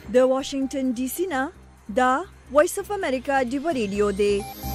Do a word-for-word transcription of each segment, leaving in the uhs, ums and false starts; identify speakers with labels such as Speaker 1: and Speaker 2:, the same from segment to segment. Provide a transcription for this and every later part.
Speaker 1: د واشنگټن ډي سي نه دا وایس اف امریکا ډیو ریډیو دی.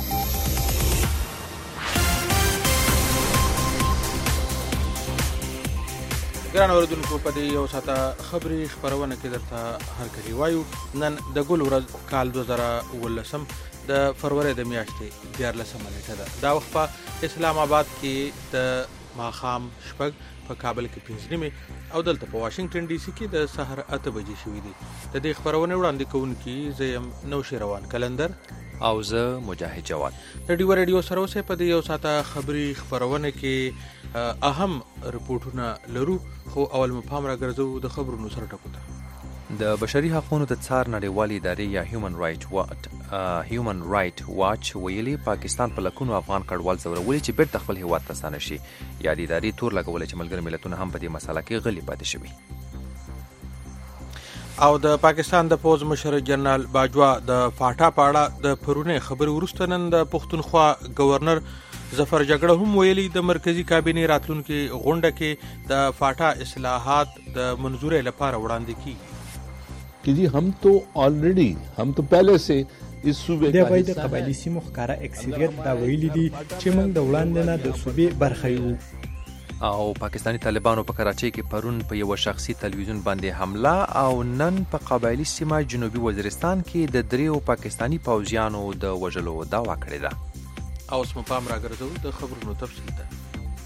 Speaker 2: ګران اوریدونکو، په دې یو ساعته خبري خبرونه کې درته هرکلی وایو. نن د ګل ورځ کال دوه زره اوولسم د فروری د میاشتې دیارلسمه نیټه ده. دا وخت په اسلام آباد کې د ماښام شپږ، په کابل کې پنځه نیمې او دلته په واشنگټن ډي سي کې د سحر اته بجې شوي دي. د دې خبرونه وړاندې کوونکي زه یم نوشیروان کلندر
Speaker 3: او زه مجاهد جواد.
Speaker 2: د ډیو ریډیو سره اوسئ. په دې یو ساعته خبري خبرونه کې اهم رپورټونه لرو، خو اول مو پام راګرځو د خبرونو سره ټکو ته.
Speaker 3: د بشري حقوقو د څار نړیوالې ادارې یا هیومن رائټ واچ هیومن رائټ واچ ویلي پاکستان په لکونو افغان کډوال ځورولي چې بیرته خپل هیواد ته ستانه شي. یا د ادارې تور لګولې چې ملګري ملتونه هم په دې مسله کې غلي پاتې شوي.
Speaker 2: او د پاکستان د پوز مشر جنرال باجوا د فاټا په اړه د پرونی خبري وروسته نن د پښتونخوا گورنر ظفر جګړه هم ویلي د مرکزی کابینې راتلونکي غونډه کې د فاټا اصلاحات د منظورۍ لپاره وړاندې کیږي.
Speaker 4: कि जी हम तो ऑलरेडी हम तो पहले से इस सूबे
Speaker 5: د وای د قبایلی سیمو ښکارا اکثریت دا ویلي دي چې موږ د وړاندې نه د صوبې برخه یو.
Speaker 3: او پاکستانی طالبانو په کراچۍ کې پرون په یو شخصي تلویزیون باندې حمله او نن په قبایلی سیمه جنوبي وزیرستان کې د دریو پاکستانی پوځیانو د وژلو دعوا کړې ده.
Speaker 2: اوس مو پام راګرځو د خبرونو تفصیل ته.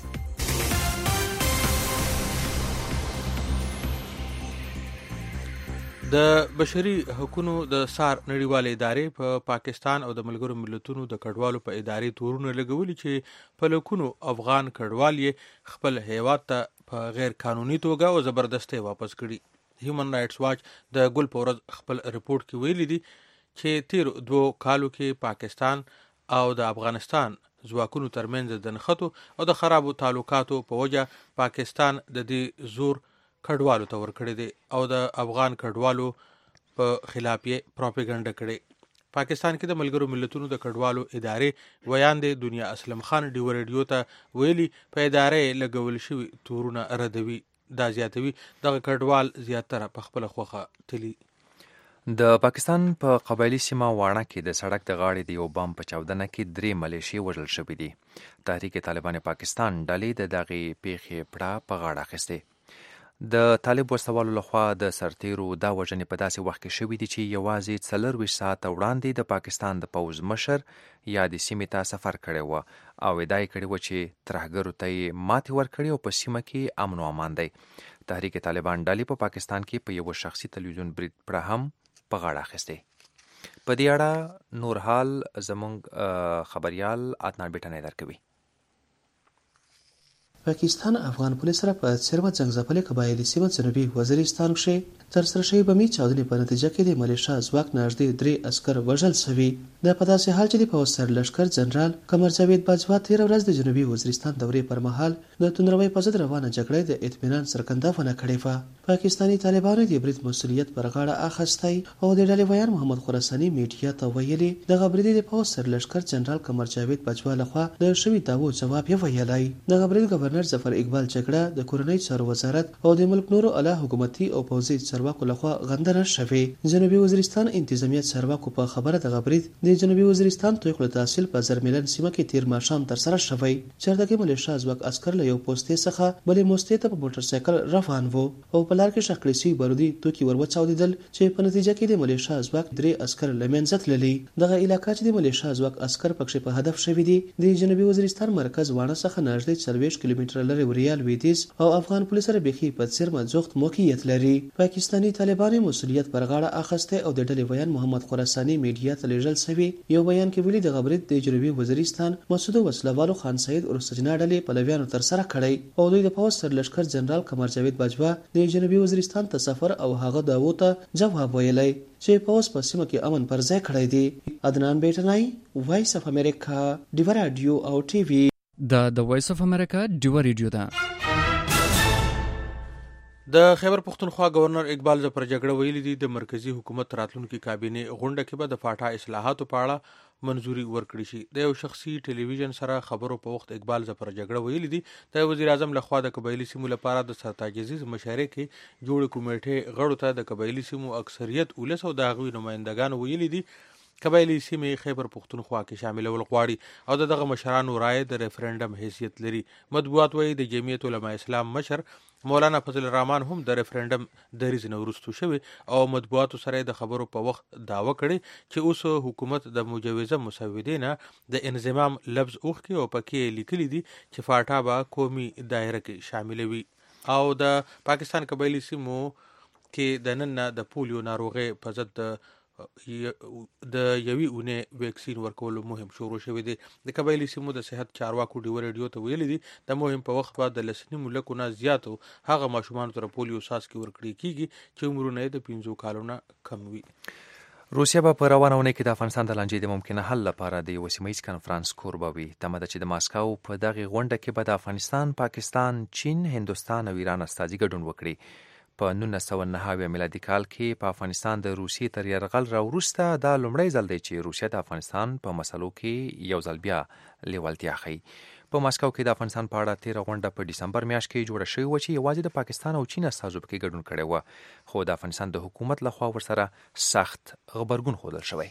Speaker 2: د بشري حقوقو د څار نړیوالې ادارې په پا پاکستان او د ملګرو ملتونو د کډوالو په ادارې تورونه لګولي چې په لکونو افغان کډوال یې خپل هیواد ته په غیر قانوني توګه او زبردستي واپس کړي. هیومن رائټس واچ د ګل په ورځ خپل رپورت کې ویلي دي چې تیر دوه کالو کې پاکستان او د افغانستان ځواکونو ترمنځ د نښتو او د خرابو تعلقاتو په وجه پاکستان د دې زور کډوالو ته ورکړی دی او د افغان کډوالو په خلاف یې پروپاګاندا کړي. پاکستان کې د ملګرو ملتونو د کډوالو ادارې ویان دی دنیا اسلم خان ډیو ریډیو ته ویلي په ادارې لګول شوي تورونه ردوي. دا زیاتوي دغه کډوال زیاتره په خپل خوخه تلی.
Speaker 3: د پاکستان په قبایلی سیمه واڼه کې د سړک د غاړې د یو بام په چاودنه کې درې ملیشې وژل شوي دي. تحریک طالبان پاکستان ډلې د دغې پیښې پړه په غاړه اخیستې. د طالب وسوالو لخوا د سرتیرو دا وژنې په داسې وخت کې شوي دي چې یوازې څلرویشت ساعته وړاندې د پاکستان د پوځ مشر یا د سیمې ته سفر کړی و او ادعا یې کړې وه چې ترهګرو ته یې ماتې ورکړې او په سیمه کې امن و امان دی. تحریک طالبان ډلې په پاکستان کې په یو شخصي تلویزیون برید پړه هم په غاړه اخیستې. په دې اړه نور حال زموږ خبریال عدنان بیټنی درکوي.
Speaker 6: پاکستان افغان پولیس سره په څرمه څنګه قبایلی سیمه جنوبي وزیرستان کې تر سره شوی بمي چاودنې په نتیجه کې د ملیشا ځواک نږدې درې عسکر وژل شوي. دا په داسې حال چې د پوځ سر لشکر جنرال قمر جاوید باجوا تیر ورځ د جنوبي وزیرستان دورې پر مهال د توندروي په ضد روانه جګړې د اطمینان څرګندونه کړې و. پاکستانی طالبانو د برید مسؤلیت پر غاړه اخیستی او د ډلې ویان محمد خراساني میډیا ته ویلي دغه برید د پوځ سر لشکر جنرال قمر جاوید باجوا لخوا د شوي داوو جواب یې ویلی. دغه برید گورنر ظفر اقبال جګړه د کورنۍ چارو وزارت او د ملک نورو اعلی حکومتي او پوځي چارواکو لخوا غندنه شوې. جنوبي وزیرستان انتظامیه چارواکو په خبره دغه برید د جنوبي وزیرستان تویخلو تحصیل په زرمیلن سیمه کې تیر ماښام تر سره شوی. چرته ملیشا ځواک عسکر له یو پوستې څخه بلې موستې ته په موټر سایکل روان وو او په لار کې شخړې شوي بارودي توکي ور وچاودېدل چې په نتیجه کې د ملیشا ځواک درې عسکر له منځه تللي. دغه علاقه چې د ملیشا ځواک عسکر پکښې په هدف شوي دي د جنوبي وزیرستان مرکز واڼه څخه نږدې څلوېښت کیلومتره لرې وریال لویدیځ او افغان پولیس سره بیخي په څرمه جوخت موقعیت لري. پاکستانی طالبان مسؤلیت پر غاړه اخیسته او د ډلې ویان محمد خراساني میډیا ته لیږل شوی. یو بیان کې ویلي دغه برید د جنوبي وزیرستان مسعود وسلوالو خان سید ورسجنا ډلې پلویانو تر سره کړی او دوی د پوځ سر لشکر جنرال قمر جاوید باجوا د جنوبي وزیرستان ته سفر او هغه داوو ته جواب ویلی چې پوځ په سیمه کې امن پر ځای کړی دی. عدنان بیټنی وایس اف امریکا ډیو رادیو او ټي وي.
Speaker 7: دا د وایس اف امریکا ډیو ریډیو ده.
Speaker 2: د خیبر پختونخوا گورنر اقبال ظفر جګړه ویلي دي د مرکزی حکومت راتلونکي کابینه غونډه کې به د فاټا اصلاحاتو په اړه منځوري ورکړي شي. د یو شخصي ټلویزیون سره خبرو په وخت اقبال ظفر جګړه ویلي دي د وزیر اعظم لخوا د قبایلی سیمو لپاره د سرتاجزیز مشارې کې جوړ کمیټې غړو ته د قبایلی سیمو اکثریت ولس او د هغوی نمائندګانو ویلي دي قبایلی سیمې خیبر پختونخوا کې شاملول غواړي او دغه مشرانو رایه د ریفرنډم حیثیت لري. مطبوعات وایي د جمعیت علماء اسلام مشر مولانا فضل الرحمن هم د ریفرنډم دریځ نه وروستو شوی او مطبوعاتو سره د خبرو په وخت داوا کړي چې اوس حکومت د مجوزه مسودې نه د انضمام لفظ اوښکي او پکې لیکلي دي چې فاټا به قومي دایره کې شامل وي او د پاکستان قبایلی سیمو کې د نن د پولیو ناروغي په ضد د یوې اونۍ ویکسین ورکولو مهم شروع شوی دی. د قبایلی سیمو د صحت چارواکو ډیو ریډیو ته ویلي دي د مهم په وخت بعد د لسنی ملکو نه زیاتو هغه ماشومان تر پولیو ساسکي ورکړي کیږي چې عمرونه د پنځو کالو نه کم وي.
Speaker 3: روسیا به په روانه اونۍ کې د افغانستان د لانجې د ممکنه حل لپاره د یو سیمه ایز کنفرانس کوربه وي. تمه ده چې د ماسکو په دغه غونډه کې به د افغانستان، پاکستان، چین، هندوستان او ایران استازي ګډون وکړي. په نولس سوه نهه اویا میلادي کال کې په افغانستان د روسیې تر یرغل راوروسته دا لومړی ځل دی چې روسیا د افغانستان په مسلو کې یو ځل بیا لیوالتیا ښیي. په ماسکو کې د افغانستان په اړه تیره غونډه په ډسمبر میاشت کې جوړه شوې وه چې یوازې د پاکستان او چین استازو پکې ګډون کړی و، خو د افغانستان د حکومت لخوا ورسره سخت غبرګون ښودل شوی.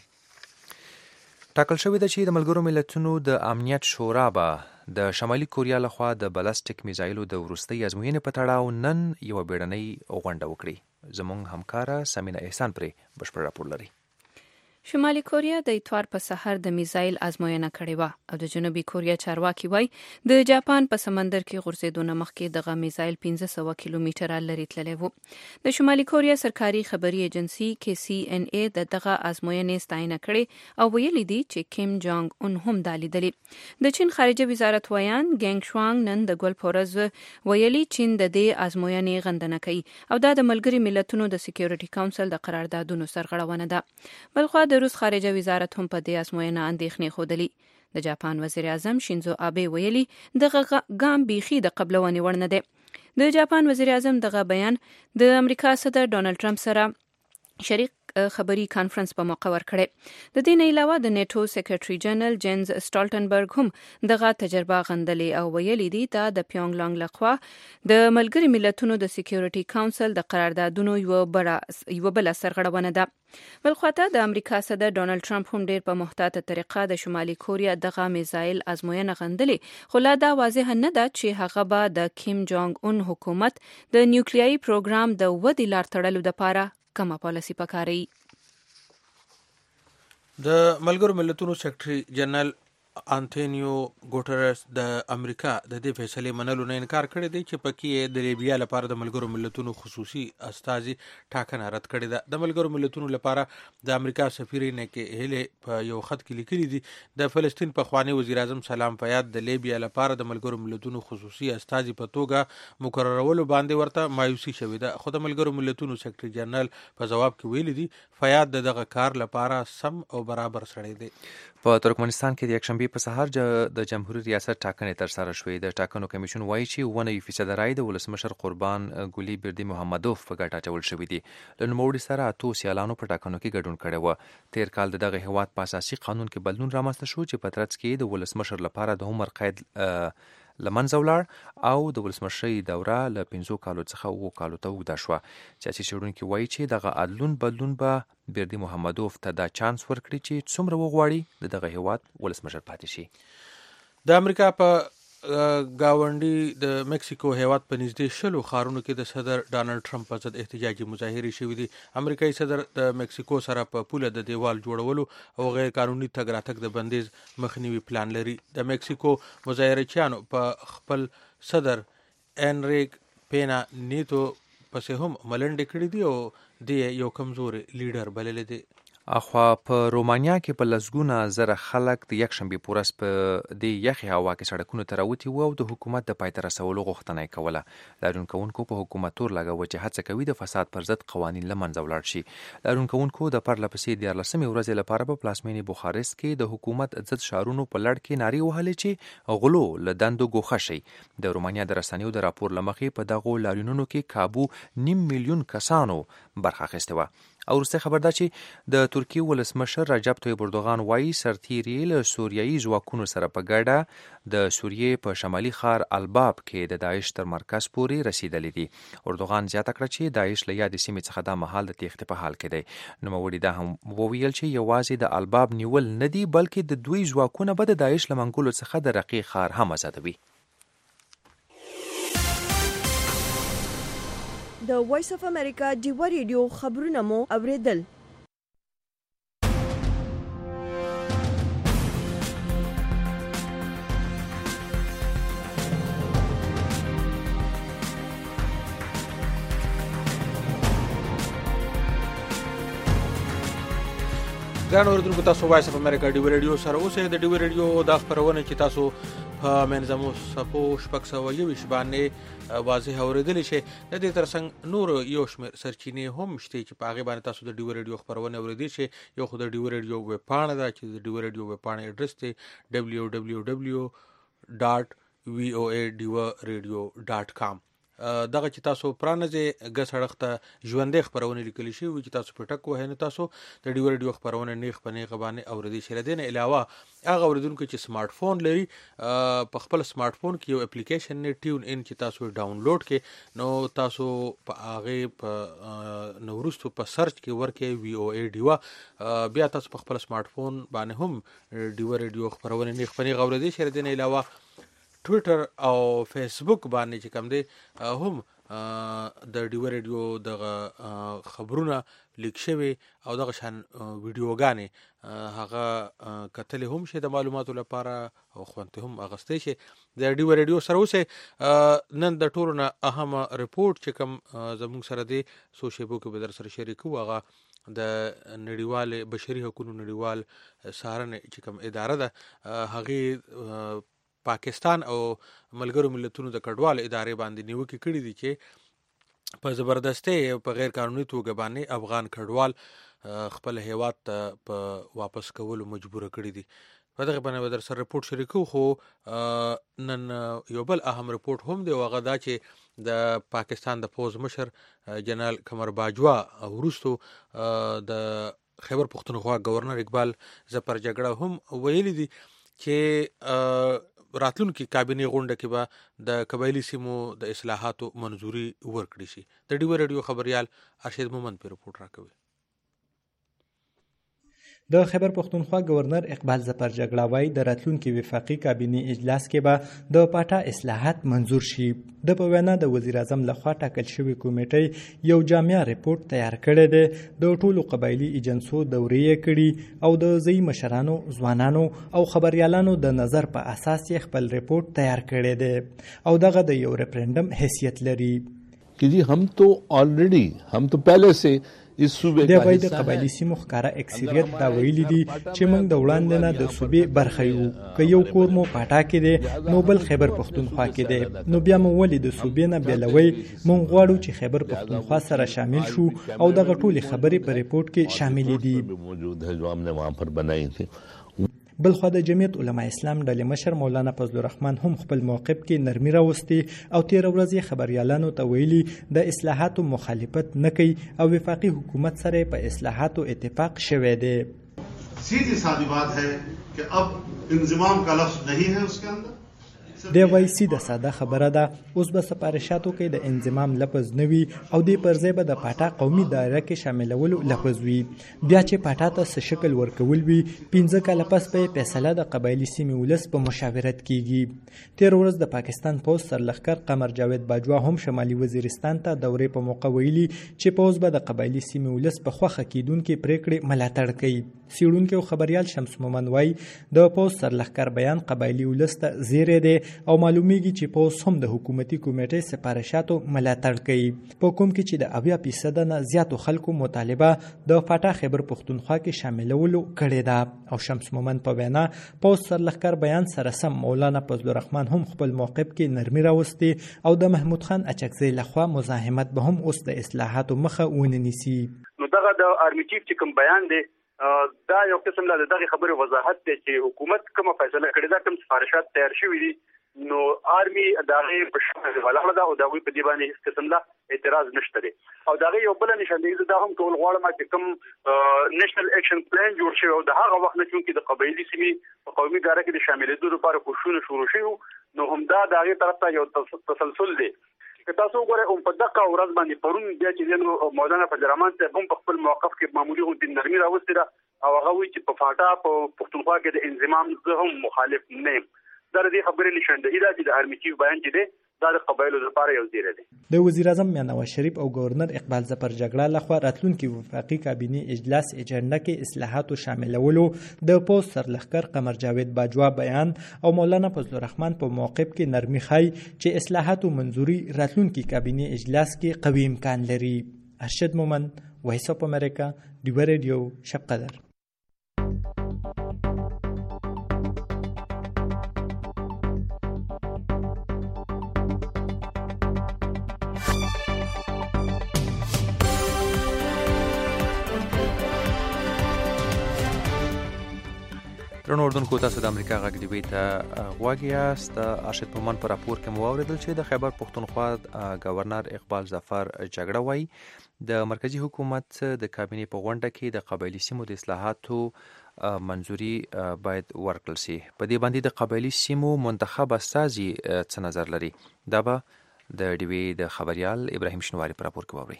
Speaker 3: ټاکل شوې ده چې د ملګرو ملتونو د امنیت شورا به د شمالي کوریا لخوا د بالستیک میزایلو د وروستۍ ازموینې په تړاو نن یوه بیړنۍ غونډه وکړي. زموږ همکاره سمینه احسان پرې بشپړ راپور لري.
Speaker 7: شمالي کوریا د اتوار په سحر د میزایل ازموینه کړې وه او د جنوبي کوریا چارواکي وایي د جاپان په سمندر کې غورځېدو نه مخکې دغه میزایل پنځه سوه کیلومتره لرې تللی و. د شمالي کوریا سرکاري خبري ایجنسي کې سی ان ای د دغه ازموینې ستاینه کړې او ویلي دي چې کیم جانګ اون هم دا لیدلي. د چین خارجه وزارت ویان ګینګ شوانګ نن د ګل په ورځ ویلي چین د دې ازموینې غندنه کوي او دا د ملګري ملتونو د سکیورټي کونسل د قراردادونو سرغړونه ده. بلخوا د روس خارجه وزارت هم په دې ازموینه اندېښنې ښودلي. د جاپان وزیر اعظم شینزو آبه ویلي دغه ګام بیخي د قبلونې وړ نه دی. د جاپان وزیر اعظم دغه بیان د امریکا صدر ډونالډ ټرمپ سره شریک خبري کانفرنس په موقع ورکړی. د دې نه علاوه د نیټو سیکریټري جنرال جینز سټالټنبرګ هم دغه تجربه غندلې او ویلي دي دا د پیونګ لانګ لخوا د ملګري ملتونو د سکیورټي کونسل د قراردادونو یو یو بل سرغړونه ده. بلخواته د امریکا صدر ډونالډ ټرمپ هم ډیر په محتاطه طریقه د شمالي کوریا دغه میزایل ازموینه غندلې، خو لا دا واضح نه ده چې هغه به د کیم جانګ اون حکومت د نیوکلیایي پروګرام د ودې لار تړلو لپاره کومه پالیسي پکاري.
Speaker 2: د ملګرو ملتونو سیکریټري جنرال انټونیو ګوټرس د امریکا د دې فیصلې منلو نه انکار کړی دی چې پکې د لیبیا لپاره د ملګرو ملتونو خصوصي استازي ټاکنه رد کړې ده. د ملګرو ملتونو لپاره د امریکا سفیر نیکی هیلی په یو خط کې لیکلي دي د فلسطین پخوانی وزیر اعظم سلام فیاض د لیبیا لپاره د ملګرو ملتونو خصوصي استازي په توګه مقررولو باندې ورته مایوسي شوې ده، خو د ملګرو ملتونو سیکریټري جنرال په جواب کې ویلي دي فیاض د دغه کار لپاره سم او برابر سړی دی.
Speaker 3: په ترکمنستان کې د یکشنبې په سهار د جمهوریت ریاست ټاکنې ترسره شوې. د ټاکنو کمیشن وایي چې اووه نوي فیصده رای د ولسمشر قربان ګولي بردي محمدوف په ګټه اچول شوي دي. له نوموړي سره اتو سیالانو په ټاکنو کې ګډون کړی و. تیر کال د دغه هیواد په اساسي قانون کې بدلون رامنځته شو چې په ترڅ کې د ولسمشر لپاره د عمر قید لمنځه ولاړ او د ولسمشرۍ دوره له پنځو کالو څخه اووه کالو ته اوږده شوه. سیاسي څېړونکي وایي چې دغه عدلون بدلون به بردي محمدوف ته دا چانس ورکړي چې څومره وغواړي د دغه هیواد ولسمشر پاتې شي.
Speaker 2: د امریکا په گاونډي د مکسیکو هیواد په نږدې شلو ښارونو کې د صدر ډانلډ ټرمپ په ضد احتجاجي مظاهرې شوې دي. امریکایي صدر د مکسیکو سره په پوله د دیوال جوړولو او غیر قانوني تګ راتګ د بندیز مخنیوي پلان لري. د مکسیکو مظاهرچیانو په خپل صدر انریک پینا نیتو پسې هم ملنډې کړې دي او د یو کمزوري لیډر بللی دی.
Speaker 3: اخوا په رومانیا کې په لسګونه زره خلک د یکشنبې په ورځ په دې یخې هوا کې سړکونو ته راوتي وو او د حکومت د پای ته رسولو غوښتنه یې کوله. لاریون کوونکو په حکومت تور لګاوه چې هڅه کوي د فساد پر ضد قوانین له منځه ولاړ شي. لاریون کوونکو د پرله پسې دیارلسمې ورځې لپاره په پلازمینې بوخارست کې د حکومت ضد شعارونو په لړ کې نارې وهلې چې غلو له دندو ګوښه شي. د رومانیا د رسنیو د راپور له مخې په دغو لاریونونو کې کابو نیم میلیون کسانو برخه اخیستې وه. او وروستی خبر دا چې د ترکیې ولسمشر رجب طیب اردوغان وایي سرتیري له سوریایي ځواکونو سره په ګډه د سوریې په شمالي ښار الباب کې د داعش تر مرکز پورې رسیدلی دي. اردوغان زیاته کړه چې داعش له یادې سیمې څخه دا مهال د تیښتې په حال کې دی. نوموړي دا هم وویل چې یوازې د الباب نیول نه دي بلکې د دوی ځواکونه به د داعش له منګولو څخه د رقیق ښار هم آزادوي.
Speaker 1: د وایس اف امریکا ډیوه ریډیو خبرونه مو اوریدل.
Speaker 2: ګران اوریدونکو تاسو وایس اف امریکا ډیوه ریډیو سره اوسئ. د ډیوه ریډیو دا خپرونه چې تاسو په منځمو صفو شپږ سوه یویشت باندې واضح اورېدلی شئ. د دې ترڅنګ نور یو شمېر سرچینې هم شته چې په هغې باندې تاسو د ډیوه ریډیو خپرونه اورېدی شئ. یو خو د ډیوه ریډیو ویب پاڼه ده چې د ډیوه ریډیو ویب پاڼې اډرس دی ډبلیو ډبلیو ډبلیو ډاټ وی او ای ډیوه ریډیو ډاټ کام. دغه چې تاسو پرانځئ ګس اړخ ته ژوندۍ خپرونه لیکلی شوي چې تاسو په ټک وهئ نو تاسو د ډیوه ریډیو خپرونه نیغ په نیغه باندې اورېدی شئ. له دې نه علاوه هغه اورېدونکي چې سمارټ فون لري په خپل سمارټ فون کې یو اپلیکیشن دی ټیون ان چې تاسو ډاونلوډ کړئ نو تاسو په هغې په نو وروستو په سرچ کې ورکړئ وی او ای ډیوه بیا تاسو په خپل سمارټ فون باندې هم ډیوه ریډیو خپرونه نیغ په نیغه اورېدی شئ. له دې نه علاوه ټویټر او فیسبوک باندې چې کوم دی هم د ډیوه ریډیو دغه خبرونه لیک شوي او دغه شان ویډیوګانې هغه کتلې هم شي د معلوماتو لپاره او خوندې هم اخیستی شي. د ډیوه ریډیو سره اوسئ. نن د ټولو نه اهمه رپورټ چې کوم زموږ سره دی څو شیبو کې به در سره شریکو هغه د نړیوال بشري حقوقو نړیوال څارنې چې کوم اداره ده هغې پاکستان او ملګرو ملتونو د کډوالو ادارې باندې نیوکې کړي دي چې په زبردستۍ په غیر قانوني توګه باندې افغان کډوال خپل هیواد ته په واپس کولو مجبوره کړي دي. په دغه باندې به در سره رپورټ شریکو. خو نن یو بل اهم رپورټ هم دی او هغه دا چې د پاکستان د پوځ مشر جنرال قمر باجوا وروستو د خیبر پختونخوا گورنر اقبال ظفر جګړه هم ویلي دي چې راتلونکي کابینې غونډه کې به د قبایلي سیمو د اصلاحاتو منظوري ورکړي شي. د ډیوه ریډیو خبریال ارشد مومند په رپورټ راکوي.
Speaker 5: د خیبر پختونخوا گورنر اقبال ظفر جګړه وایي د راتلونکي وفاقي کابینې اجلاس کې به د پاټا اصلاحات منظور شي. د په وینا د وزیر اعظم لخوا ټاکل شوې کمیټې یو جامع رپورټ تیار کړی دی. د ټولو قبایلي ایجنسو دورې یې کړي او د ځایي مشرانو، ځوانانو او خبریالانو د نظر په اساس یې خپل رپورټ تیار کړی دی او دغه د یو ریفرنډم حیثیت لري.
Speaker 4: कि जी हम तो ऑलरेडी हम तो पहले से इस सूबे
Speaker 5: د وای د قبایلی سیمو ښکارا اکثریت دا ویلي دي چې موږ د وړاندې نه د صوبې برخه یو که یو کور مو پاټا کې دی نو بل خیبر پختونخوا کې دی نو بیا مو ولې د صوبې نه بیلوي. موږ غواړو چې خیبر پختونخوا سره شامل شو او دغه ټولې خبرې په ریپورت کې شاملې دي.
Speaker 4: موجود ہے جو ہم نے وہاں پر بنائی تھی.
Speaker 5: بلخوا د جمعیت علما اسلام ډلې مشر مولانا فضل الرحمن هم خپل موقف کې نرمي راوستي او تیر ورځ خبريالانو ته ویلي د اصلاحاتو مخالفت نه کوي او وفاقي حکومت سره په اصلاحاتو اتفاق شوی دی.
Speaker 8: सीधी सादी बात है कि अब इंजमाम का लफ्ज नहीं है उसके अंदर.
Speaker 5: دی وای سیده ساده خبره ده اوس به سپارښتاتو کې د انضمام لفظ نه وي او د پرځای به د پاټا قومي دایره کې شاملولو لفظ وي. بیا چې پاټا ته څه شکل ورکول وي پنځه کاله پس به فیصله د قبایلی سیمې ولس په مشاورت کیږي. تیر ورځ د پاکستان پوز سرلښکر قمر جاوید باجوا هم شمالي وزیرستان ته دورې په موقع ویلي چې پوز به د قبایلی سیمې ولس په خوخه کیدونکې پریکړې ملاتړ کوي. سیړونکو خبريال شمس مومن وای د پوز سرلښکر بیان قبایلی ولس ته زیری دی او معلومیږي چې پوس هم د حکومتي کمیټې سپارښتاتو ملاتړ کوي، په کوم کې چې د اویا فیصد نه زیاتو خلکو مطالبه د فاټا خیبر پښتونخوا کې شاملولو کړې ده. او شمس مومن په وینا پوس سرلښکر بیان سره سم مولانا فضل الرحمن هم خپل موقف کې نرمي راوستي او د محمود خان اچکزي لخوا مزاحمت به هم اوس د اصلاحاتو مخه ونه نیسي.
Speaker 9: نو دغه د آرمی چیف چې کوم بیان دی دا یو قسم له دغه خبرې وضاحت دی چې حکومت کومه فیصله کړې ده، کوم سفارشات تیار شوي دي، نو آرمی دغه په شان ولاړه ده او دغه په دی باندې هیڅ قسم له اعتراض نشته دی. او دغه یو بل نشاندهي دا هم ټول غواړم چې کوم نېشنل اکشن پلان جوړ شي او د هغه وخت نه چې د قبایلی سیمې په قومي اداره کې د شاملېدو لپاره کوښښونه شروع شوي، نو هم دا دغه طرف ته یو تسلسل دی. که تاسو وګورئ هم په دغه ورځ باندې پرون بیا چې نو مولانا فضل الرحمن صاحب هم په خپل موقف کې معمولي غوندې نرمي راوستې ده او هغه وایي چې په فاټا په پښتونخوا کې د انضمام زه هم مخالف نه یم. دا د دې خبرې نشاندهي ده چې د آرمی چیف بیان چې دی دا د قبایلو لپاره یو زیری دی.
Speaker 5: د وزیر اعظم میاں نواز شریف او گورنر اقبال ظفر جګړه لخوا راتلونکي وفاقي کابینې اجلاس اجنډا کې اصلاحاتو شاملولو د پوس سرلښکر قمر جاوید باجوا بیان او مولانا فضل الرحمن په موقف کې نرمي ښایي چې اصلاحاتو منظوري راتلونکي کابینې اجلاس کې قوي امکان لري. ارشد مومن، وایس اف امریکا، ډیوه ریډیو، شب قدر.
Speaker 3: درنو اردوونکو، تاسو د امریکا غږ ډیوي ته غوږ یاست. ارشد مومن په راپور کې مو واورېدل چې د خیبر پښتونخوا گورنر اقبال ظفر جګړه وایي د مرکزی حکومت د کابینې په غونډه کې د قبایلي سیمو د اصلاحاتو منظوري باید ورکړل شي. په دې باندې د قبایلي سیمو منتخب استازي څه نظر لري؟ دا به د ډیوي د خبريال ابراهیم شنواری په راپور کې واورئ.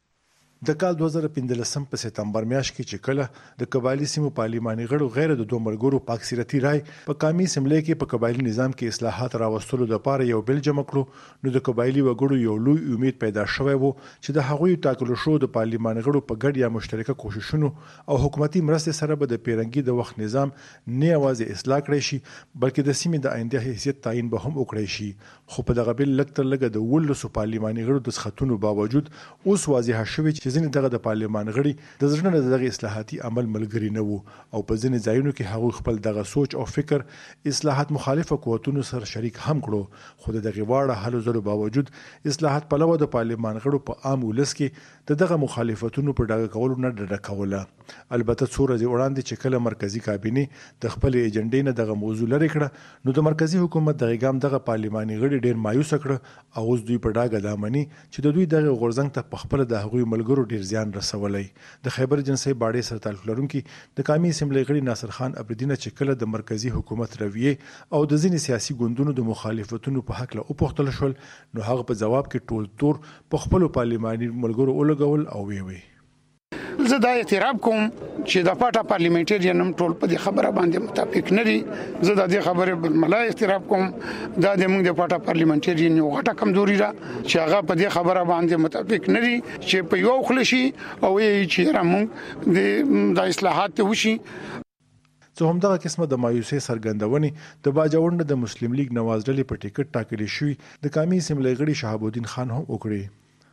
Speaker 10: د کال دوه زره پنځلسم په سپتمبر میاشت کې چې کله د قبایلی سیمو پارلماني غړو غیر د دوه ملګرو پاک سیرتی رای په قومي اسمبلی کې په قبایلی نظام کې اصلاحات راوستلو لپاره یو بل جمع کړو، نو د قبایلی وګړو یو لوی امید پیدا شوی وو چې د هغوی ټاکلو شو د پارلماني غړو په ګډ یا مشترکه کوششونو او حکومتي مرستې سره به د پیرنګي د وخت نظام نه یوازې اصلاح کړی شي بلکې د سیمې د آینده حیثیت تعیین به هم وکړي شي. خو په دغه بل لکتر لګه د ولسو پارلماني غړو د سختونو باوجود اوس واضح شوی چې ځینې دغه د پارلمان غړي د ځړنه دغه اصلاحاتي عمل ملګری نه وو او په ځینې ځایونو کې هغوی خپل دغه سوچ او فکر اصلاحات مخالفه قوتونو سره شریک هم کړو. خو د دغه واړه هلو ځلو باوجود اصلاحات پلوه د پارلمان غړو په عام ولس کې د دغه مخالفتونو په ډاګه کولو نه ډډه کوله. البته څو ورځې وړاندې چې کله مرکزی کابینې د خپل ایجنډې نه دغه موضوع لري کړه، نو د مرکزی حکومت دغه ګام دغه پارلماني غړي ډیر مایوس کړ او اوس دوی په ډاګه دامني چې د دوی دغه غورځنګ ته په خپل د هغوی ملګرو ډیر زیان رسولای. د خیبر جنسي باډې سره تعلق لرونکي د قومي اسمبلی غړي ناصر خان ابریدین چې کله د مرکزی حکومت رویه او د ځینې سیاسي ګوندونو د مخالفتونو په حق له وپوښتل شول، نو هغه په جواب کې ټول تور په خپل پارلماني ملګرو ولګول او وی وی
Speaker 11: زه دا اعتراف کوم چې د پاټا پارلیمنټریان هم ټول په دې خبره باندې متفق نه دي. زه د دې خبرې بل ملا اعتراف کوم دا د موږ د پاټا پارلیمنټریان یو غټه کمزوري ده چې هغه په دې خبره باندې متفق نه دي چې په یو خلشي او چې موږ د اصلاحات وشي.
Speaker 10: څه هم دغه قسمه د مایوسۍ څرګندونې د باجوړ د مسلم لیگ نواز ډلې په ټیکټ ټاکلې شوی د قومي اسمبلی غړي شهاب الدین خان هم وکړي.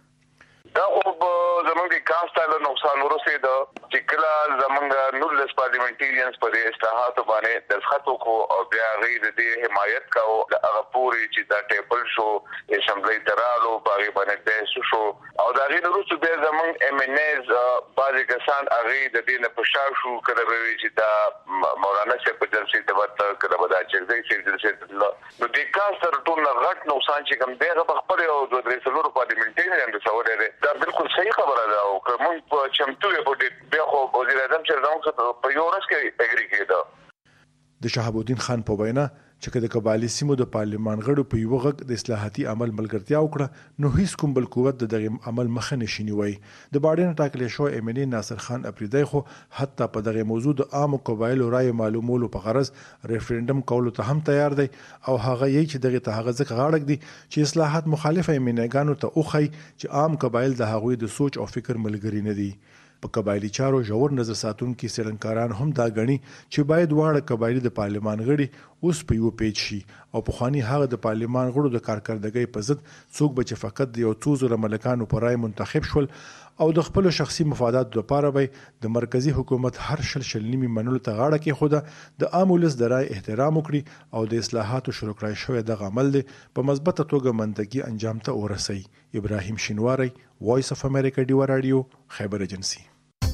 Speaker 12: دا خو زمونږ د کانسټایل نقصان ورسېد چې کله زمونږ نولس پارلیمنټریانز پر اصلاحاتو باندې دستخط وکړو او بیا هغوی د دې حمایت کاوه د هغه پورې چې دا ټیبل شو اسمبلی ته رالو په هغې باندې بحث وشو او د هغې نه وروسته بیا زمونږ ایم این ایز بعضې کسان هغې د دې نه په شا شو کله به وي چې دا مولانا صاحب په جلسې ته ورته کله به دا چرګۍ صاحب جلسې ته تلله نو دې کار سره ټول نه غټ نقصان چې کوم دی هغه په خپل یو دوه درې څلورو پارلیمنټریان رسولی دی. دا بالکل صحیح خبره ده او که موږ په چمتو یې په بیا خو وزیر اعظم چې زموږ په یو ورځ کې اګري کېده.
Speaker 10: د شهاب الدین خان په وینا چې د قبایلی سیمو د پارلمان غړو په یو غږ د اصلاحاتي عمل ملګرتیا وکړه نو هیڅ کوم بل قوت د دغه عمل مخه نشي نیوي. د باډین ټاکلې شو ایم ان ای ناصر خان افریدی خو حتی په دغه موضوع د عام قبایلو رائے معلومولو په غرض ریفرندم کولو ته هم تیار دی او هغه یې چې دغه ته هغه ځکه غاړک دی چې اصلاحات مخالفه ایم ان ایګانو ته اوخی چې عام قبایل د هغوی د سوچ او فکر ملګری نه دي. په قبایلی چارو ژور نظر ساتونکي څېړنکاران هم دا ګڼي چې باید واړه قبایلی د پارلمان غړي اوس په یو پیج شي او په خواني هغه د پارلمان غړو د کارکردګۍ په ضد څوک به چې فقط د یو څو زره ملکانو په رای منتخب شول او د خپل شخصي مفاداتو لپاره به د مرکزی حکومت هر شل شل نیمه منلو ته غاړه کې خوده د عام ولس د رای احترام وکړي او د اصلاحاتو شروع کړای شوی دغه عمل دی په مثبته توګه منطقي انجام ته ورسي. ابراهیم شینواری، وایس اف امریکا ډیو رادیو، خیبر ایجنسی.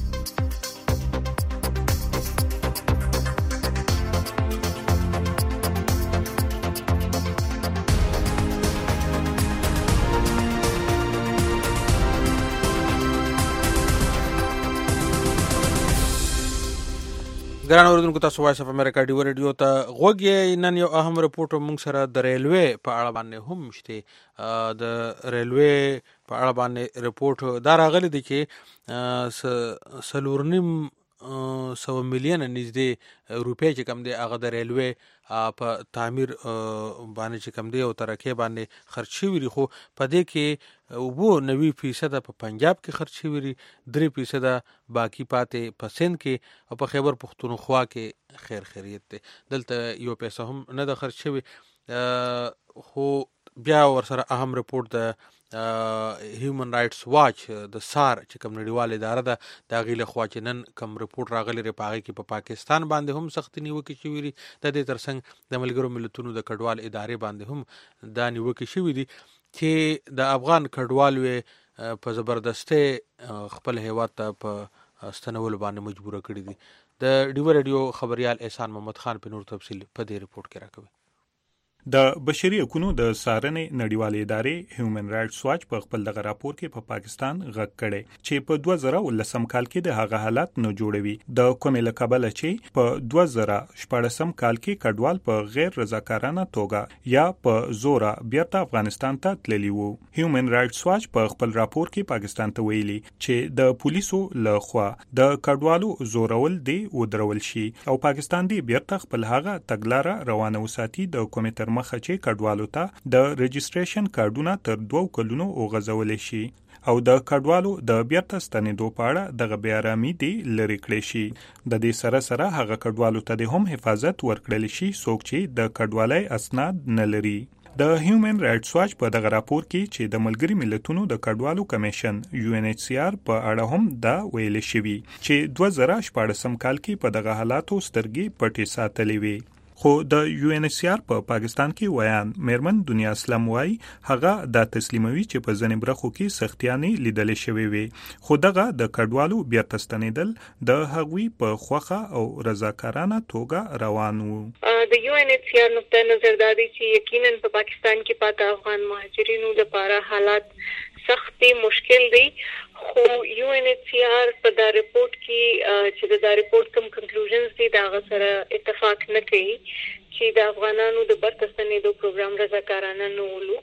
Speaker 2: ګران اوریدونکو، تاسو وایس اف امریکا ډیو رادیو ته غوږ یې. نن یو اهم رپورټ موږ سره د ریلوے په اړه باندې هم شته. د ریلوے په اړه باندې رپورټ دا راغلی دی چې څلور نیم سوه میلیونه نږدې روپۍ چې کوم دی هغه د ریلوے په تعمیر باندې چې کوم دی او ترقۍ باندې خرچ شوي دي، خو په دې کې اوبو نوي فیصده په پنجاب کې خرچ شوي دي، درې فیصده باقي پاتې په سند کې او په خیبر پښتونخوا کې خیر خیریت دی. دلته یو پیسه هم نه ده خرچ شوي. خو بیا ورسره اهم رپورټ د هیومن رائټس واچ د سار چې کوم نړیوال اداره ده د هغې لخوا چې نن کوم رپورټ راغلی دی په هغې کې په پا پاکستان باندې هم سختې نیوکې شوي دي. د دې ترڅنګ د ملګرو ملتونو د کډوال ادارې باندې هم دا نیوکې شوي دي چې د افغان کډوالو په زبردستۍ خپل هیواد ته په ستنولو باندې مجبوره کړي دي. د ډیو رادیو خبریال احسان محمد خان په نور تفصیل په دې رپورټ کې راکوي.
Speaker 13: د بشري حقوقو د څارنې نړیوالې ادارې هیومن رائټس واچ په خپل دغه راپور کې په پا پاکستان غږ کړی چې په دوه زره ولسم کال کې د هغه حالت نه جوړوي، د کومې له کبله چې په دوه زره شپاړسم کال کې کډوال په غیر رضاکارانه توګه یا په زوره بیرته افغانستان ته تللی وو. هیومن رائټس واچ په خپل راپور کې پاکستان ته ویلي چې د پولیسو له خوا د کډوالو زورول دی ودرول شي او پاکستان دی بیرته خپل هغه تګلاره روانه وساتي د کومې مخه چې کډوالو ته د رجسټریشن کارډونه تر دوو کلونو وغځولی شي او د کډوالو د بیرته ستنېدو په اړه دغه بې ارامي دې لرې کړی شي. د دې سره سره هغه کډوالو ته د هم حفاظت ورکړلی شي څوک چې د کډوالۍ اسناد نه لري. د هیومن رائټس واچ په دغه راپور کې چې د ملګري ملتونو د کډوالو کمیشن یو ان ایچ سی آر په اړه هم دا ویل شوي چې دوه زره شپاړسم کال کې په دغه حالاتو سترګې پټې ساتلې وي. خو د یو ان ایچ سی آر په پاکستان کې ویان میرمن دنیا اسلام وای هغه دا تسلیموي چې په ځینې برخو کې سختیانې لیدل شوې وي، خو دغه د کډوالو بیرته ستنېدل د هغوی په خوخه او رضاکارانه توګه روان وو.
Speaker 14: د یو ان ایچ سی آر نقطه نظر دا دی چې یقینا په پاکستان کې پاته افغان مهاجرینو لپاره حالات سختي مشکل دی، خو یو ان ایچ سی آر په دا رپورت کې چې دا رپورت کوم کنکلوژنز دي دا سره اتفاق نه کوي چې د افغانانو د برته ستنېدو پروګرام رضاکارانه نه ولو.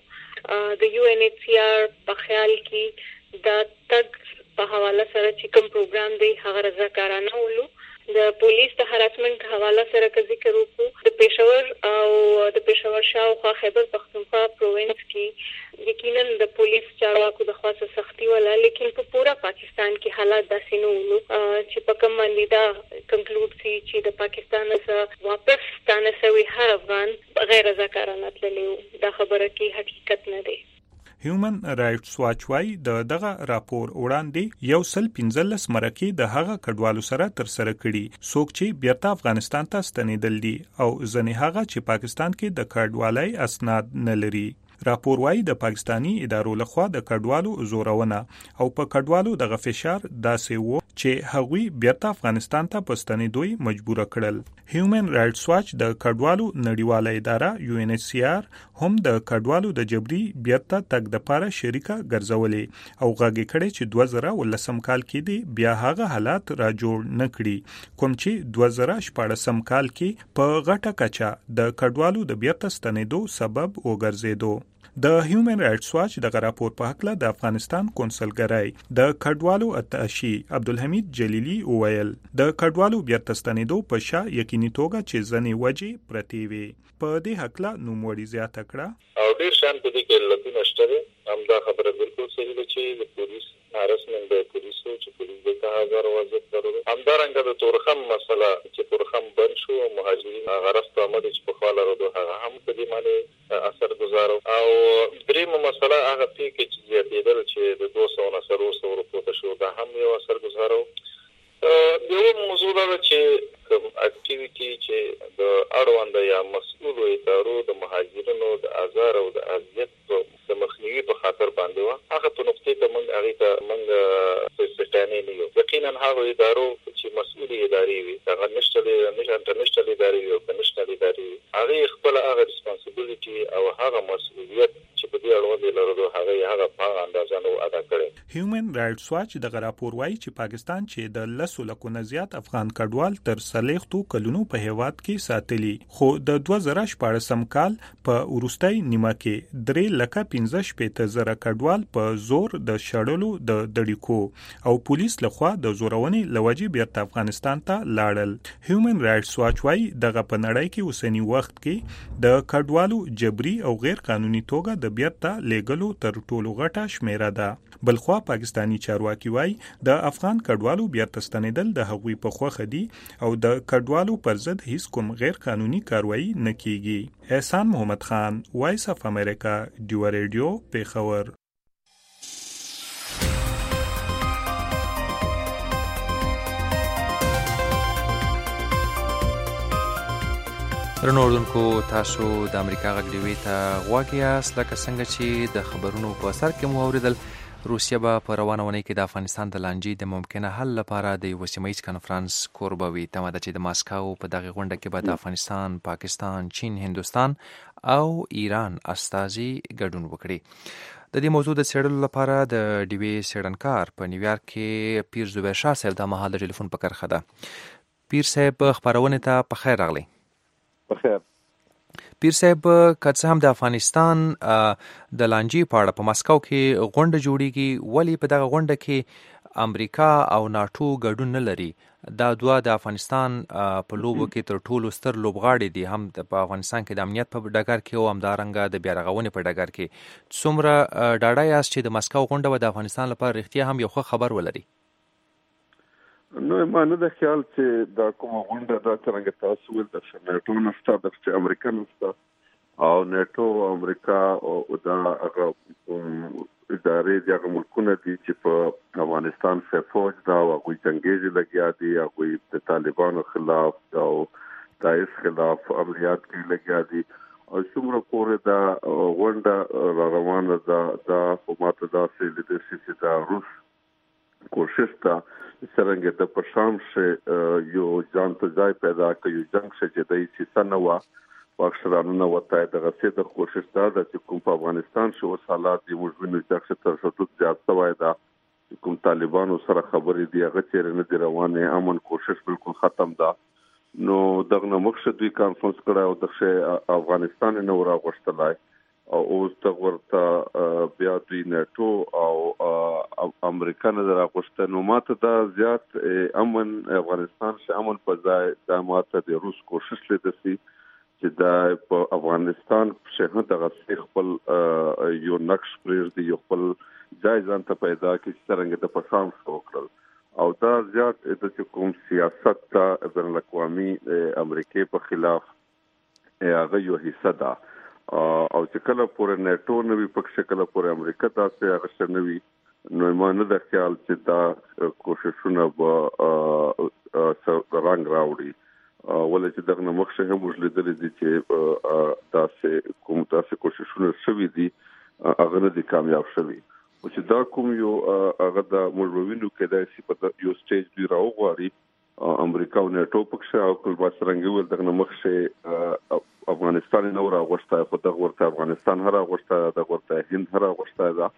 Speaker 14: د یو ان ایچ سی آر په خیال کې دا تګ په حواله سره چې کوم پروګرام دی هغه رضاکارانه ولو. د پولیس د هراسمنټ حواله سره که ذکر وکړو، د پېښور او د پېښور شاوخوا خیبر پښتونخوا پروینس کې یقینا د پولیس چارواکو د خوا څخه سختي ولا، لیکن په پورا پاکستان کې حالات داسې نه ولو چې په کوم باندې دا کنکلود شي چې د پاکستان څخه واپس ستانه شوی هر افغان غیر رضاکارانه تللی وو. دا خبره کې حقیقت نه دی.
Speaker 13: هیومن رائټس واچ وايي د دغه راپور وړاندې یو سل پنځلس مرکې د هغه کډوالو سره تر سره کړي څوک چې بیرته افغانستان ته ستنېدل دي او ځینې هغه چې پاکستان کې د کډوالۍ اسناد نه لري. راپور وايي د پاکستانی ادارو لخوا د کډوالو زورونه او په کډوالو دغه فشار داسې وو چې هغوی بیرته افغانستان ته په ستنېدوی مجبوره کړل. هیومن رائټس واچ د کډوالو نړیواله اداره یو ان ایچ سی آر هم د کډوالو د جبري بیرته تګ دپاره شریکه ګرځولې او غږ کړی چې دوه زره ولسم کال کې دی بیا هغه حالات را جوړ نه کړي کوم چې دوه زره شپاړسم کال کې په غټه کچه د کډوالو د بیرته ستنېدو سبب وګرځېدو. د هیومن رائټس واچ دغه راپور په هکله د افغانستان کونسلګرۍ د کډوالو اتاشي عبدالحمید جلیلی وویل د کډوالو بیرته ستنېدو په شا یقیني توګه چې ځینې وجې پرتې وي. په دې هکله نوموړي زیاته کړه
Speaker 15: او ډېر شان په دې کې علتونه شته دي. همدا خبره بالکل صحیح ده چې د پولیس هراسمنټ د پولیسو چې پولیس دلته هزار وضعیت درلود. همدارنګه د تورخم مسله چې تورخم بند شو مهاجرین هغه راسته آمده چې په خواله مسله هغه پیکج زیاتېدل چې د دوه سوه نه څلور سوه پورته شو دا هم یو اثرګذاره و. یو موضوع دا چې کوم اکټیویټي چې د اړونده یا مسؤلو ادارو د مهاجرینو د آزار او د اذیت د مخنیوي په خاطر باندې و هغه په نقطې ته موږ هغې ته موږ سټانې نه یو. یقینا هغو ادارو چې مسؤلې ادارې وي هغه نشنل انټرنیشنل ادارې وي او که نشنل ادارې وي هغې خپله هغه ریسپانسبیلیټي او هغه مسؤلیت چې په دې اړوند یې لرلو هغه یې هغه په هغه اندازه نه و ادا کړی.
Speaker 13: هیومن رایټس واچ دغه راپور وایي چې پاکستان چې د لسو لکو نه زیات افغان کډوال تر څلوېښتو کلونو په هیواد کې ساتلي خو د دوه زره شپاړسم کال په وروستۍ نیمه کې درې لکه پنځه شپېته زره کډوال په زور د شړلو د دړیکو او پولیس لخوا د زورونې له وجې بیرته افغانستان ته لاړل. هیومن رایټس واچ وایي دغه په نړۍ کې اوسني وخت کې د کډوالو جبري او غیر قانوني توګه د بیرته لیږلو تر ټولو غټه شمیره ده. بلخوا پاکستانی چارواکي وایي د افغان کډوالو بیرته ستنېدل د هغوی په خوښه دي او د کډوالو پر ضد هیڅ کوم غیر قانوني کاروایی نه کیږي. احسان محمد خان، وایس اف امریکا، ډیو ریډیو، پیښور.
Speaker 3: درنو اوردونکو، تاسو د امریکا غږ ډیوې ته غوږ یاست. لکه څنګه چې د خبرونو په سر کې مو اوریدل، روسیه به په روانه اونۍ کې د افغانستان د لانجې د ممکنه حل لپاره د یوه سیمه ییز کنفرانس کوربه وي. تمه ده چې د ماسکو په دغه غونډه کې به د افغانستان، پاکستان، چین، هندوستان او ایران استازي ګډون وکړي. د دې موضوع د څېړلو لپاره د ډیوې څېړنکار په نیویارک کې پیر زبیر شاه صاحب دا مهال د ټلیفون په کرښه ده. پیر صاحب، خپرونې ته په خیر راغلی.
Speaker 16: بخیر.
Speaker 3: پیر صاحب، که څه هم د افغانستان د لانجې په اړه په مسکو کې غونډه جوړیږي، ولې په دغه غونډه کې امریکا او ناټو ګډون نه لري؟ دا دوه د افغانستان په لوبو کې تر ټولو ستر لوبغاړي دي، هم په افغانستان کې د امنیت په ډګر کې او همدارنګه د بیارغونې په ډګر کې. څومره ډاډه یاست چې د مسکو غونډه به د افغانستان لپاره رښتیا هم یو ښه خبر ولري؟
Speaker 16: نو ما نه د خیال چې دا کومه غونډه دا څرنګه تاسو ول د نېټو نشته، د امریکا نشته او نېټو او امریکا او دا هغه ادارې د هغه ملکونه دي چې په افغانستان کې فوج دا او کوئی جنگي لګیا دي او کوئی د طالبانو خلاف او داعش خلاف عملیات کې لګیا دي او څومره پورې دا غونډه را روانه ده. دا حکومت دا سي لیدل چې دا روس کوشش تا څنګه د پرشام شه یو ځان ته ځای پیدا کړي، یو جنگ شه چې دای چې سنوا واکشرانو نه وته د غسې د کوشش تا د کوم په افغانستان شو حالات دی موږ وینو چې اکثر تشدد زیات شوی دا کوم طالبانو سره خبرې دی هغه چیرې نه دی روانه، امن کوشش بالکل ختم ده. نو دغه مقصد دوی کانفرنس کړه او د افغانستان نه ورا غوښتلای او اوس د ورته بیا دوی نېټو او امریکا نه راغوښته. نو ماته دا زیات امن افغانستان شه امن په ځای دا ماته د روس کوشش لیدل سي چې دا په افغانستان شه دغه خپل یو نقش پرېږدي، یو خپل ځای ځان ته پیدا کړي چې څنګه د پښام وکړل او دا زیات د کوم سیاست ته بین الاقوامي امریکای په خلاف هغه یو حصہ ده او چې کله پورې نېټو نوی پکښ کله پورې امریکا تاسو هغه شنوي. نو ما نه د خیال چې دا کوششونه به رنګ راوړي ولې چې دغه مخشه هم وجلیدل دي چې تاسو کوم تاسو کوششونه شوي دي هغه نه دي کامیاب شوي او چې دا کوم یو هغه د مولوینو کې د سی په یو سټیج دی راوغوري امریکا او نېټو پکښ او کول باسرنګ ول دغه مخشه افغانستان نه راغوښته، خو دغه ورته افغانستان هر راغوښته، دغه ورته هند هر راغوښته ده.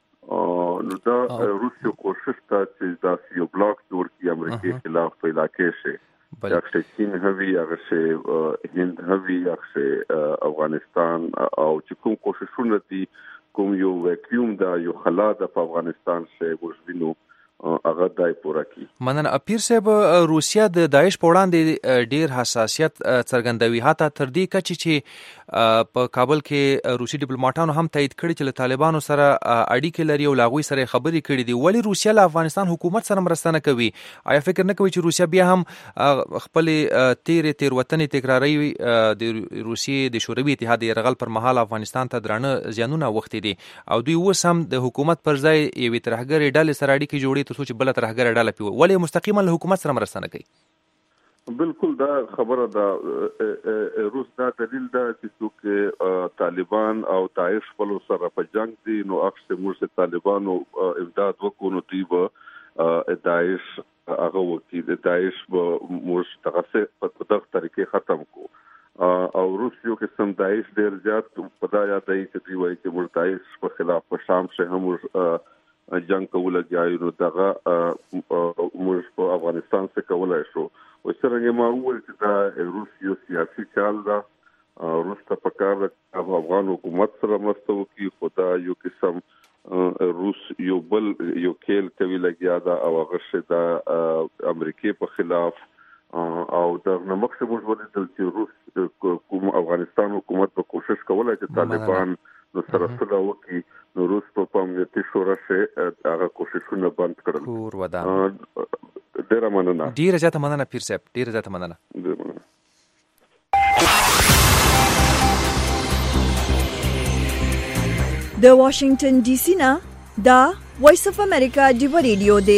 Speaker 16: نو دا روسیو کوشش تا چې دا یو بلاک جوړ کړي امریکای خلاف په علاقې شه یاکشه چین هوی یاکشه هند هوی یاکشه افغانستان او چې کوم کوششونه دي کوم یو ویکیوم دا یو خلا د افغانستان شه ورژوینو هغه دای پوره کی.
Speaker 3: مننه. پیر صاحب، روسیا د داعش په وړاندې ډیر حساسیت څرګندوي، حتی تر دې کچې چې په کابل کې روسي ډیپلوماټانو هم تایید کړي چې له طالبانو سره اړیکې لري او له هغوی سره خبرې کړي دي. ولې روسیا له افغانستان حکومت سره مرسته نه کوي؟ آیا فکر نه کوي چې روسیا بیا هم خپلې تیرې تیروتنې تکراروي؟ د روسیې د شوروي اتحاد یرغل پر مهال افغانستان ته درانه زیانونه اوښتي دي او دوی اوس هم د حکومت پر ځای یوې ترهګرې ډلې سره اړیکې جوړي ترڅو چې بله ترهګره ډله پې ولې مستقیما له حکومت سره مرسته نه کوي؟
Speaker 16: بالکل دا خبره ده. روس دا دلیل ده چې څوک طالبان او داعش خپل سره په جنگ دي نو اکثر موږ طالبانو امداد وکړو نو دوی به داعش هغه وکړي، د داعش به موږ دغه په دغه طریقې ختم کو او روس یو قسم داعش ډیر زیات په دا یادوي چې دوی وایي چې موږ داعش په خلاف په شام شه هم جنگ کوله جایو نو دغه موږ په افغانستان څخه کولای شو. او څنګه ما وویل چې دا روس یو سیاسي چال ده، روس ته پکار ده افغان حکومت سره مرسته وکړي، خو دا یو قسم روس یو بل یو کېل کوي لګیا ده او هغه شی د امریکای په خلاف او د نمکس موږ ولیدل چې روس کوم افغانستان حکومت په کوشش کولای چې طالبان نو سره سره وکړي نو روس په امنیتي شورا کې هغه کوششونه بند کړل.
Speaker 3: کور ودان.
Speaker 16: ډیره مننه.
Speaker 3: ډیره زیاته مننه پیر صاحب، ډیره زیاته مننه.
Speaker 16: ډیره مننه.
Speaker 1: د واشنگټن ډي سي نه دا وایس اف امریکا ډیو ریډیو دی.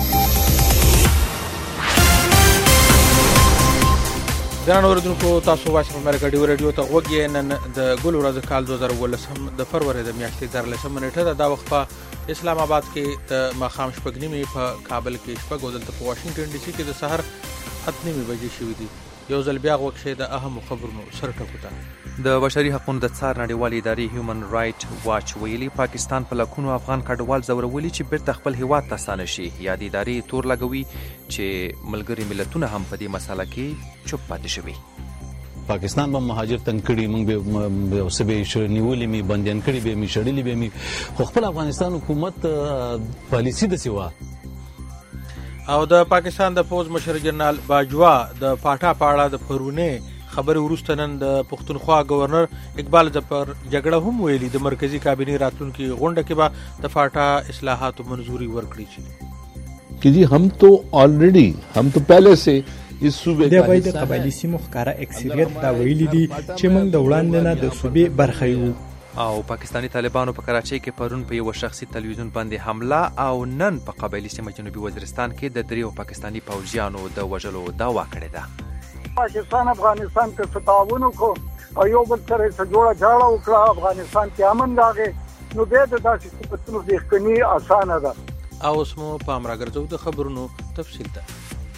Speaker 2: ګران اوریدونکو، تاسو وایس اف امریکا ډیو ریډیو ته غوږ یې. نن د ګل ورځ کال دوه زره اوولسم د فروری د میاشتې څوارلسمه نیټه ده. دا وخت په اسلام آباد کې د ماښام شپږ نیمې، په کابل کې شپږ او دلته په واشنگټن ډي سي کې د سحر اته نیمې بجې شوي دي. یو ځل بیا غوږ شئ د اهمو خبرونو سر ټکو ته.
Speaker 3: د بشري حقوقو د څار نړیوالې ادارې هیومن رائټ واچ ویلي پاکستان په لکونو افغان کډوال ځورولي چې بیرته خپل هیواد ته ستانه شي. یا د ادارې تور لګوي چې ملګري ملتونه هم په دې مسله کې چوپ پاتې شوي.
Speaker 17: پاکستان به مهاجر تنګ کړي، موږ به سبې نیولې می بندیان کړي به می شړلې به می، خو خپل افغانستان حکومت پالیسی د سیوا.
Speaker 2: او د پاکستان د فوج مشر جنرال باجوا د پاټا پاړه د پرونه خبرې وروسته نن د پښتونخوا گورنر اقبال ظفر جګړه هم ویلي د مرکزی کابینې راتلونکي غونډه کې به د پاټا اصلاحاتو منظوري ورکړي شي.
Speaker 4: कि जी हम तो ऑलरेडी हम तो पहले से इस सूबे
Speaker 5: د باید قبایلی سیمو ښکارا اکثریت دا ویلي دي چې موږ د وړاندې نه د صوبې برخه یو.
Speaker 3: او پاکستانی طالبانو په کراچۍ کې پرون په یو شخصي تلویزیون باندې حمله او نن په قبایلی سیمه جنوبي وزیرستان کې د دریو پاکستانی پوځیانو د وژلو دعوا کړې ده.
Speaker 18: پاکستان افغانستان کې تعاون وکړو او یو بل سره جوړه جاړه وکړه، افغانستان کې امن راغی نو به د داسې صفتونو ځښکنی اسانه ده.
Speaker 2: او اوس مو پام راګرځو د خبرونو تفصیل ته.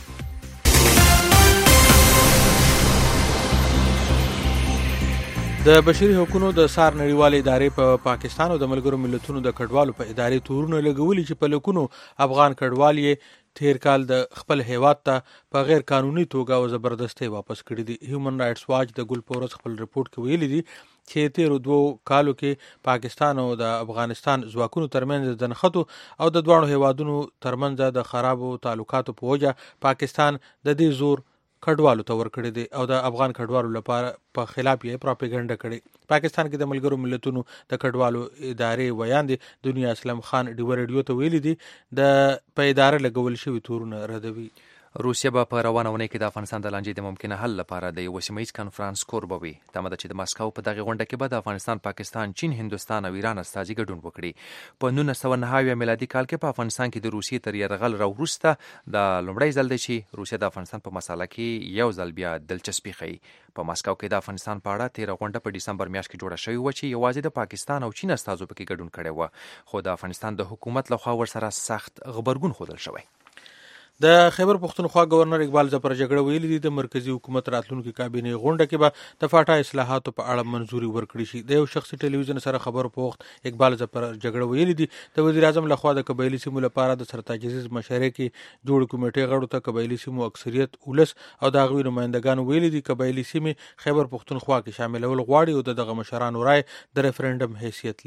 Speaker 2: د بشري حقوقو د سار نړیوالې ادارې په پاکستان او د ملګرو ملتونو د کډوالو په ادارې تورونه لګولي چې په لکونو افغان کډوال یې تیر کال د خپل هیواد ته په غیر قانوني توګه او زبردستي واپس کړي دي. هیومن رائټس واچ د ګل پورس خپل رپورت کې ویلي دي چې تیر دوه کالو کې پاکستان او د افغانستان ځواکونو ترمنځ د نښتو او د دوه هیوادونو ترمنځ د خرابو تعلقاتو په وجه پاکستان د دې زور کډوالو ته ورکړي دي او د افغان کډوالو لپاره په خلاف یې پروپاګاندا کړي. پاکستان کې د ملګرو ملتونو د کډوالو ادارې ویاندې دنیا اسلام خان ډیو ریډیو ته ویلي دي د په اداره لګول شوی تورونه ردوي.
Speaker 3: روسیا به په روانه ونې کې د افغانستان د لانجې د ممکنه حل لپاره د یو سیمه ایز کانفرنس کوربوي. تمه ده چې د ماسکو په دغه غونډه کې به د افغانستان، پاکستان، چین، هندوستان او ایران استازي ګډون وکړي. په نولس سوه نهه اویا میلادي کال کې په افغانستان کې د روسیې تر یرغل راوروسته د لومړی ځل دی چې روسیا د افغانستان په مساله کې یو ځل بیا دلچسپي ښیي. په ماسکو کې د افغانستان په اړه تیره غونډه په ډسمبر میاشت کې جوړه شوې وه چې یوازې د پاکستان او چین استازو پکې ګډون کړی و، خو د افغانستان د حکومت لخوا ورسره سخت غبرګون ښودل شوی.
Speaker 2: د خیبر پښتونخوا گورنر اقبال ظفر جګړه ویلي دي د مرکزی حکومت راتلونکي کابینې غونډه کې به د فاټا اصلاحاتو په اړه منظوري ورکړي شي. د یو شخصي ټلویزیون سره خبرو په وخت اقبال ظفر جګړه ویلي دي د وزیر اعظم لخوا د قبایلی سیمو لپاره د سرتاجیز مشورې کې جوړ کمیټې غړو ته قبایلی سیمو اکثریت ولس او د هغوی نمائندګانو ویلي دي قبایلی سیمې خیبر پښتونخوا کې شاملول غواړي او دغه مشرانو رائے د ریفرندم حیثیت لري.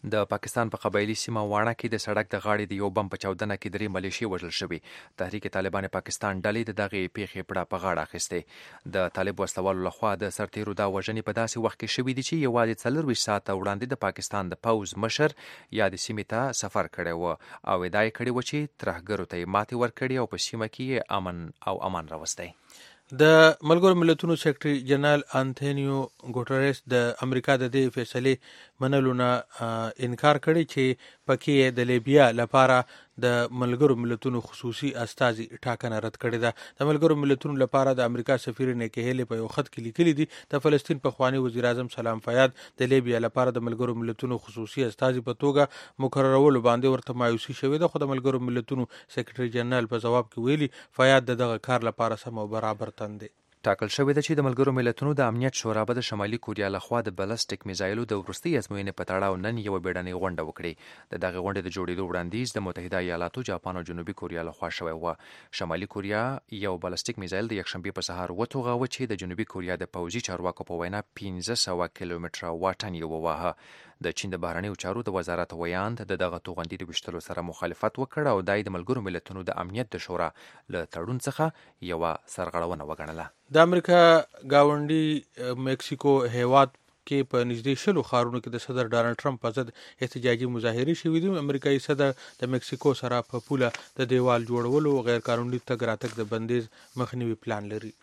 Speaker 3: د پاکستان په قبایلی سیمه واڼه کې د سړک د غاړې د یو بم په چاودنه کې درې ملیشي وژل شوي. تحریک طالبان پاکستان ډلې د دغې پیښې پړه په غاړه اخیستې. د طالب وسلوالو لخوا د سرتیرو دا وژنې په داسې وخت کې شوي دي چې یوازې څلرویشت ساعته وړاندې د پاکستان د پوځ مشر یا د سیمې ته سفر کړی و او ادعا یې کړې وه چې ترهګرو ته یې ماتې ورکړې او په سیمه کې یې امن او امان راوستی.
Speaker 2: د ملګرو ملتونو سیکرټري جنرال انتونیو ګوټریس د امریکا د دې فیصلې منلو نه انکار کړی چې پکې د لیبیا لپاره د ملګرو ملتونو خصوصي استازي ټاکنه رد کړې ده. د ملګرو ملتونو لپاره د امریکا سفیر نیکی هیلی په یو خط کې لیکلي دي د فلسطین پخوانی وزیر اعظم سلام فیاض د لیبیا لپاره د ملګرو ملتونو خصوصي استازي په توګه مقررولو باندې ورته مایوسي شوې ده، خو د ملګرو ملتونو سیکرټري جنرال په جواب کې ویلي فیاض د دغه کار لپاره سم او برابر تند دی.
Speaker 3: ټاکل شوې ده چې د ملګرو ملتونو د امنیت شورا به د شمالي کوریا لخوا د بلسټیک میزایلو د وروستۍ ازموینې په تړاو نن یوه بیړنۍ غونډه وکړي. د دغې غونډې د جوړېدو وړاندیز د متحده ایالاتو، جاپان او جنوبي کوریا لخوا شوی و. شمالي کوریا یو بلسټیک میزایل د یکشنبې په سهار وتوغاوه چې د جنوبي کوریا د پوځي چارواکو په وینا پنځه سوه کیلومتره واټن یې وواهه. د چین د بهرنیو چارو د وزارت ویاند د دغه توغندي د ویشتلو سره مخالفت وکړ او دای د ملګرو ملتونو د امنیت د شورا له تړون څخه یوه سرغړونه وګڼله.
Speaker 2: د امریکا ګاونډي مکسیکو هیواد کې په نږدې شلو ښارونو کې د صدر ډانلډ ټرمپ په ضد احتجاجي مظاهرې شوې دي. امریکایي صدر د مکسیکو سره په پوله د دیوال جوړولو او غیر قانوني تګ راتګ د بندیز مخنیوي پلان لري.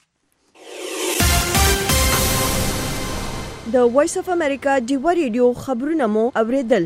Speaker 1: د وایس اف امریکا ډیوا ریډیو خبرونه مو اوریدل.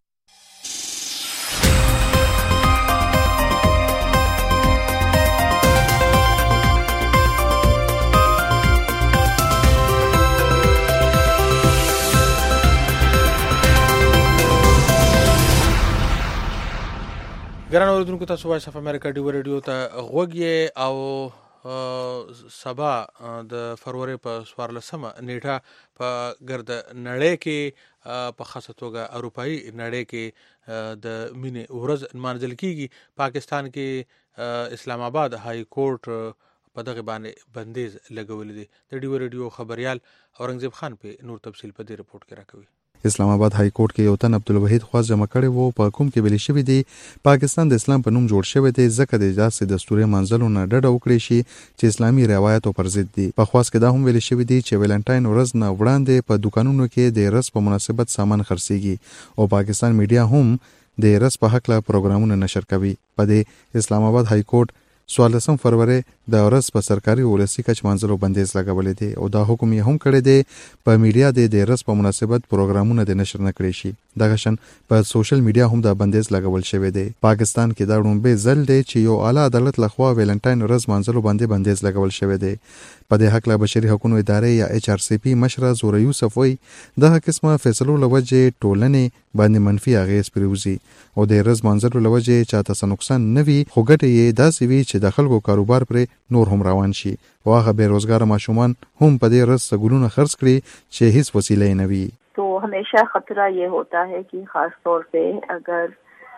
Speaker 2: ګران اوریدونکو، تاسو وایس اف امریکا ډیوا ریډیو ته غوږ یې او سبا د فروری په څوارلسمه نیټه په ګرد نړۍ کې په خاصه توګه اروپایي نړۍ کې د مینې ورځ نمانځل کیږي. پاکستان کې اسلام آباد های کورټ په دغه باندې بندیز لګولې دي. د ډیو ریډیو خبريال اورنګزیب خان په نور تفصیل په دې رپورت کې راکوي.
Speaker 19: اسلام آباد های کورټ کې یو تن عبدالوحید خواص جمع کړي وو په کوم کې ویل شوی دی پاکستان د اسلام په نوم جوړ شوی دی ځکه د اجازه دستوري منځلو نه ډډه وکړي شي چې اسلامي روایتو پر ضد دي. په خواص کې دا هم ویل شوی دی چې ویلنټاین ورځ نه وړاندې په دکانونو کې د رس په مناسبت سامان خرڅيږي او پاکستان میډیا هم د رس په حق لا پروګرامونه نشر کوي. په دې اسلام آباد های کورټ څوارلسم فروری د ورځ په سرکاري ولسی کچ منځلو بندیز لګولې دي او دا حکم یې هم کړی دی په میډیا د د ورځ په مناسبت پروګرامونه د نشر نه کړی شي. دغه شن په سوشل میډیا هم دا بندیز لګول شوی دی. پاکستان کې دا لومبه ځل دی چې یو اعلی عدالت لخوا ویلنټاین ورځ منځلو باندې بندیز لګول شوی دی. په دې حق لا بشري حقوقو ادارې یا ایچ آر سی پی مشر زوره یوسف وای دغه قسمه فیصلو لوجه ټولنې باندې منفي اغیز پروزي او د ورځ منځلو لوجه چاته سنوکسان نوي خو ګټه یې داسې وی چې د خلکو کاروبار پر نور هم روان شي او هغه بیروزګار ماشومان هم په دې ورځ سګولونه خرڅ کړي چې هیڅ وسیله نه وي.
Speaker 20: तो हमेशा खतरा ये होता है कि खास तौर पे अगर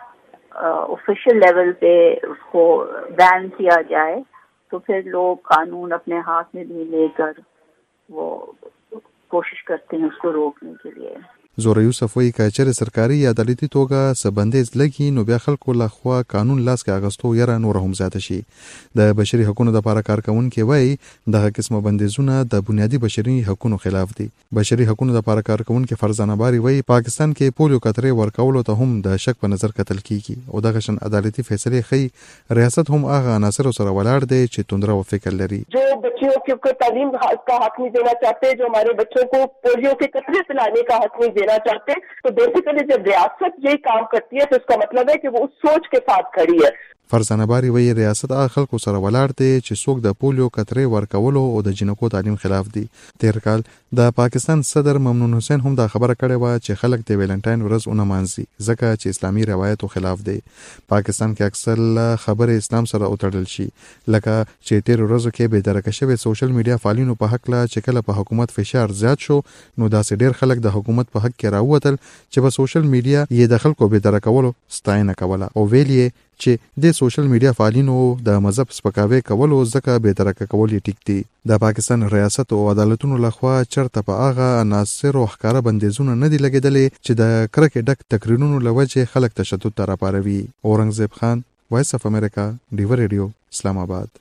Speaker 20: ऑफिशियल लेवल पे उसको बैन किया जाए तो फिर लोग कानून अपने हाथ में भी लेकर वो कोशिश करते हैं उसको रोकने के लिए.
Speaker 19: زوره یوسف وایي که چېرې سرکاري یا عدالتي توګه څه بندیز لګي نو بیا خلکو لخوا قانون لاس کې اغستو یره نور هم زیاته شي. د بشري حقوقو لپاره کارکونکي وایي دغه قسمه بندیزونه د بنیادي بشري حقوقو خلاف دي. بشري حقوقو لپاره کارکونکي فرزانه باری وایي پاکستان کې پولیو قطرې ورکولو ته هم د شک په نظر کتل کیږي او دغه شن عدالتي فیصله خي ریاست هم هغه عناصر سره ولاړ دی چې توندره او فکر لري.
Speaker 21: जो बच्चों को तालीम का हक नहीं देना चाहते, जो हमारे बच्चों को पोलियो के कतरे पिलाने का हक नहीं देना चाहते, तो बेसिकली जब रियासत यही काम करती है तो इसका मतलब है कि वो उस सोच के साथ खड़ी है.
Speaker 19: فرزانه باری وایي ریاست هغه خلکو سره ولاړ دی چې څوک د پولیو قطرې ورکولو او د جنکو تعلیم خلاف دي. تیر کال د پاکستان صدر ممنون حسین هم دا خبره کړې و چې خلک د ویلنټاین ورځ اونې مانځي ځکه چې اسلامي روایتو خلاف دی. پاکستان کې اکثر خبره اسلام سره اوتړل شي لکه چې تیر ورځو کې به درکه شوی سوشل میډیا فعالینو په حق لا چې کله په حکومت فشار زیات شو نو داسې ډیر خلک د حکومت په حق کې راووتل چې په سوشل میډیا یې د خلکو به درکولو ستاینه کوله او ویلې چې د سوشل میډیا فعالینو د مذهب سپکاوي کول او ځکه به ترکه کول ټیک دي. د پاکستان ریاست او عدالتونو لخوا چرته په هغه عناصر او ښکارا بندیزونه نه دي لګیدلې چې د کرکې ډک تقریرونو لوجه خلک تشدد ته راپاروي. اورنګزیب خان، وایس اف امریکا، ډیو ریډیو، اسلام آباد.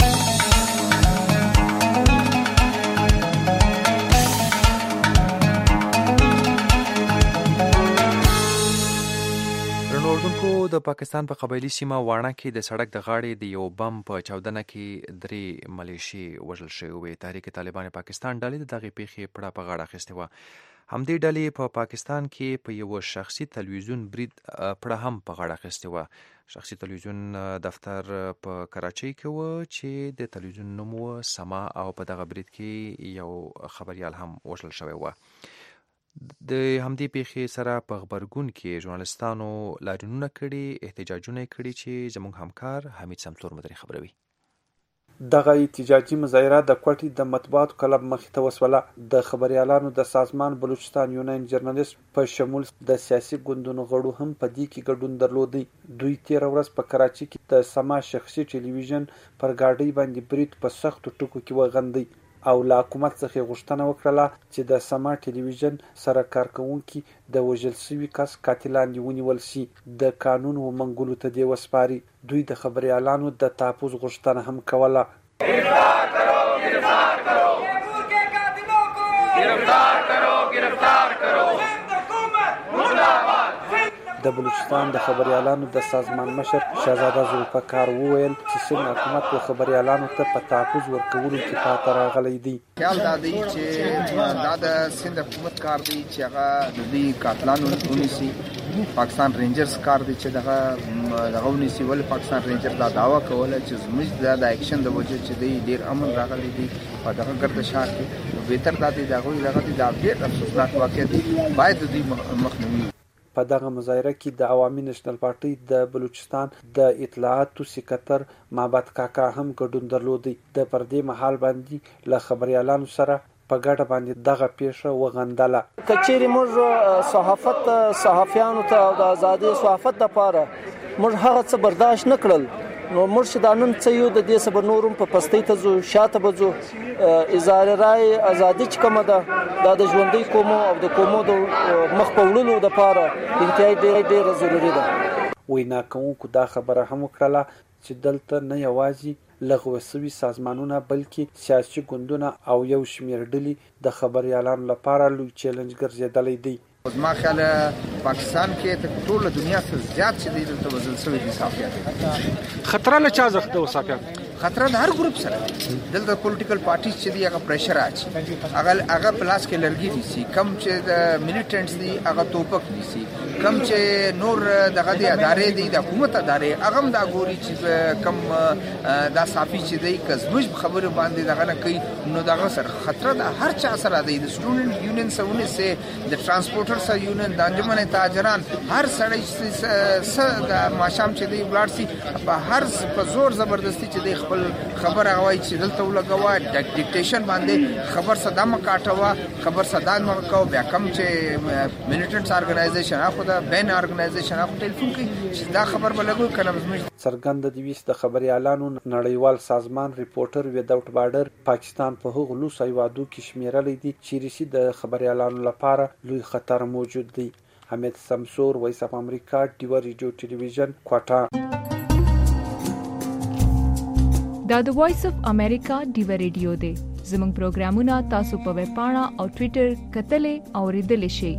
Speaker 3: د پاکستان په قبایلی سیمه واڼه کې د سړک د غاړې د یو بم په چاودنه کې درې ملیشي وژل شوی وي. تحریک طالبان پاکستان ډلې د دغې پیښې پړه په غاړه اخیستې وه. همدې ډلې په پاکستان کې په یو شخصي تلویزیون برید پړه هم په غاړه اخیستې وه. شخصي تلویزیون دفتر په کراچۍ کې و چې د تلویزیون نوم و سما او په دغه برید کې یو خبریال هم وژل شوی و. د همدې پیښې سره په غبرګون کې ژورنالستانو لاریونونه کړي، احتجاجونه کړي چې زموږ همکار حمید سمسور مدري خبروي.
Speaker 6: دغه احتجاجي مظاهره د کوټې د مطبوعاتو کلب مخې ته وسوله. د خبريالانو د سازمان بلوچستان یونین جرنالست په شمول د سیاسي ګوندونو غړو هم په دې کې ګډون درلودی. دوی تیر ورځ په کراچۍ کې د سما شخصي ټلویزیون پر ګاډۍ باندې برید په سختو ټکو کې وغندي او له حکومت څخه غوښتنه وکړه چې د سما ټلویزیون سره کارکونکي د وژل شوي کس قاتلان ونیول شي، د قانون و منګولو ته دی وسپاري. دوی د خبريالانو د تحفظ غوښتنه هم کوله. گرفتار کرو گرفتار کرو تیمور کے قاتلوں کو گرفتار کرو گرفتار کرو د بلوچستان د خبريالانو د سازمان مشر شهزاده ذوالفقار وویل چې سند حکومت او خبريالانو ته په تحفظ ورکولو کې پاتې راغلی دی.
Speaker 22: خیال دا دی چې دا د سند حکومت کار دی چې هغه د دې قاتلانو ونیسي. پاکستان رینجرز کار دی چې دغه دغه ونیسي. ول پاکستان رینجر دا داوا کوله چې زموږ د اکشن د وجه چې دی ډیر امن راغلی دی په دغه ګرد شهر کې. بهتر دا دی دغه لغه دی دا ډیر افسوسناک واقع دی، باید د دې مخنیوي.
Speaker 6: په دغه مظاهره کې د عوامي نېشنل پارټي د بلوچستان د اطلاعاتو سکرټر محمد کاکا هم ګډون درلودی. د پردې محل باندې له خبريالانو سره په ګډه باندې دغه پیښه وغندله.
Speaker 23: کچېری موږ صحافت صحافیانو ته د ازادي صحافت لپاره موږ هغه څه برداشت نکړل، نو موږ چې دا نن څه یو د دې سبا نورم په پستۍ ته ځو، شاته به ځو. اظهار رای ازادي چې کومه ده دا د ژوندۍ قومو او د قومو د مخ په وړلو لپاره انتهایی ډېره ډېره ضروري ده.
Speaker 6: وینا کوونکو دا خبره هم وکړله چې دلته نه یوازې لغوه شوي سازمانونه بلکې سیاسي ګوندونه او یو شمېر ډلې د خبريالانو لپاره لوی چیلنج ګرځېدلی دی.
Speaker 22: زما خیال پاکستان کې ته ټول دنیا څخه زیات چې دی دلته وزل شوی دي صحافیات.
Speaker 6: خطر له چا زخت او صحافیات
Speaker 22: خطر د هر ګروپ سره دلته پولیټیکل پارټیز چې دی هغه پریشر اچي، هغه هغه پلاس کې لرګي دي سي کم چې د میلیټنټس دي هغه توپک دي سي کم چې نور دغه دي ادارې دي د حکومت ادارې هغه هم دا ګوري چې کم دا صافي چې دی کزمج خبره باندې دغه نه کوي نو دغه سره خطر د هر چا سره دی. د سټوډنټ یونین سونه سه د ترانسپورټر سره یونین د انجمن تاجران هر سړی سره د ماشام چې دی بلار سي په هر په زور زبردستی چې دی خپل خبر هغه چې دلته ولګوا د ډیکټیشن باندې خبر صدام کاټوا خبر صدام کو بیا کم چې میلیټنټس ارګنایزیشن اخو دا بین ارګنایزیشن اخو ټلیفون کوي چې دا خبر بلګو کنه زموږ
Speaker 6: څرګند دی وست د خبريالانو نړیوال سازمان ریپورټر ویداوت بارډر پاکستان په هغو لوس ایوادو کې شمیرلې دي چې ریسي د خبريالانو لپاره لوی خطر موجود دی. حمید سمسور، وایس اف امریکا، ډیو ریډیو ټلویزیون، کوټا.
Speaker 24: دا د وایس اف امریکا ډیو ریډیو دی. زموږ پروګرامونه تاسو په ویب پاڼه او ټوئیټر کتلې او ریډلې شئ.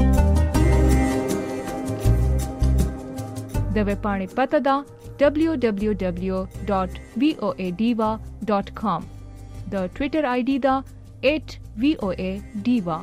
Speaker 24: د ویب پاڼې پته ده دبلیو دبلیو دبلیو ډاټ وی او ای ډیوا ډاټ کام. د ټوئیټر آی ډي ده ایټ وی او ای ډیوا.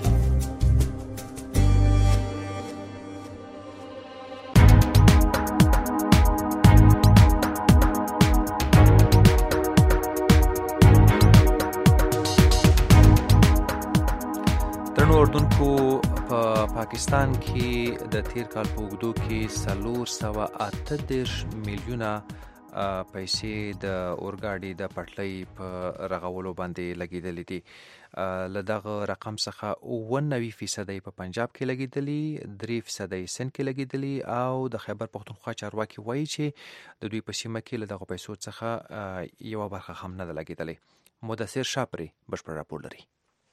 Speaker 3: اردوونکو په پاکستان کې د تیر کال په اوږدو کې څلور سوه اته دېرش میلیونه پیسې د اورګاډي د پټلۍ په رغولو باندې لګېدلې دي. له دغه رقم څخه اووه نوي فیصدۍ په پنجاب کې لګېدلي، درې فیصدۍ سند کې لګېدلي او د خیبر پښتونخوا چارواکي وایي چې د دوی په سیمه کې له دغه پیسو څخه یوه برخه هم نه ده لګېدلې. مدثر شاه پرې بشپړ راپور لري.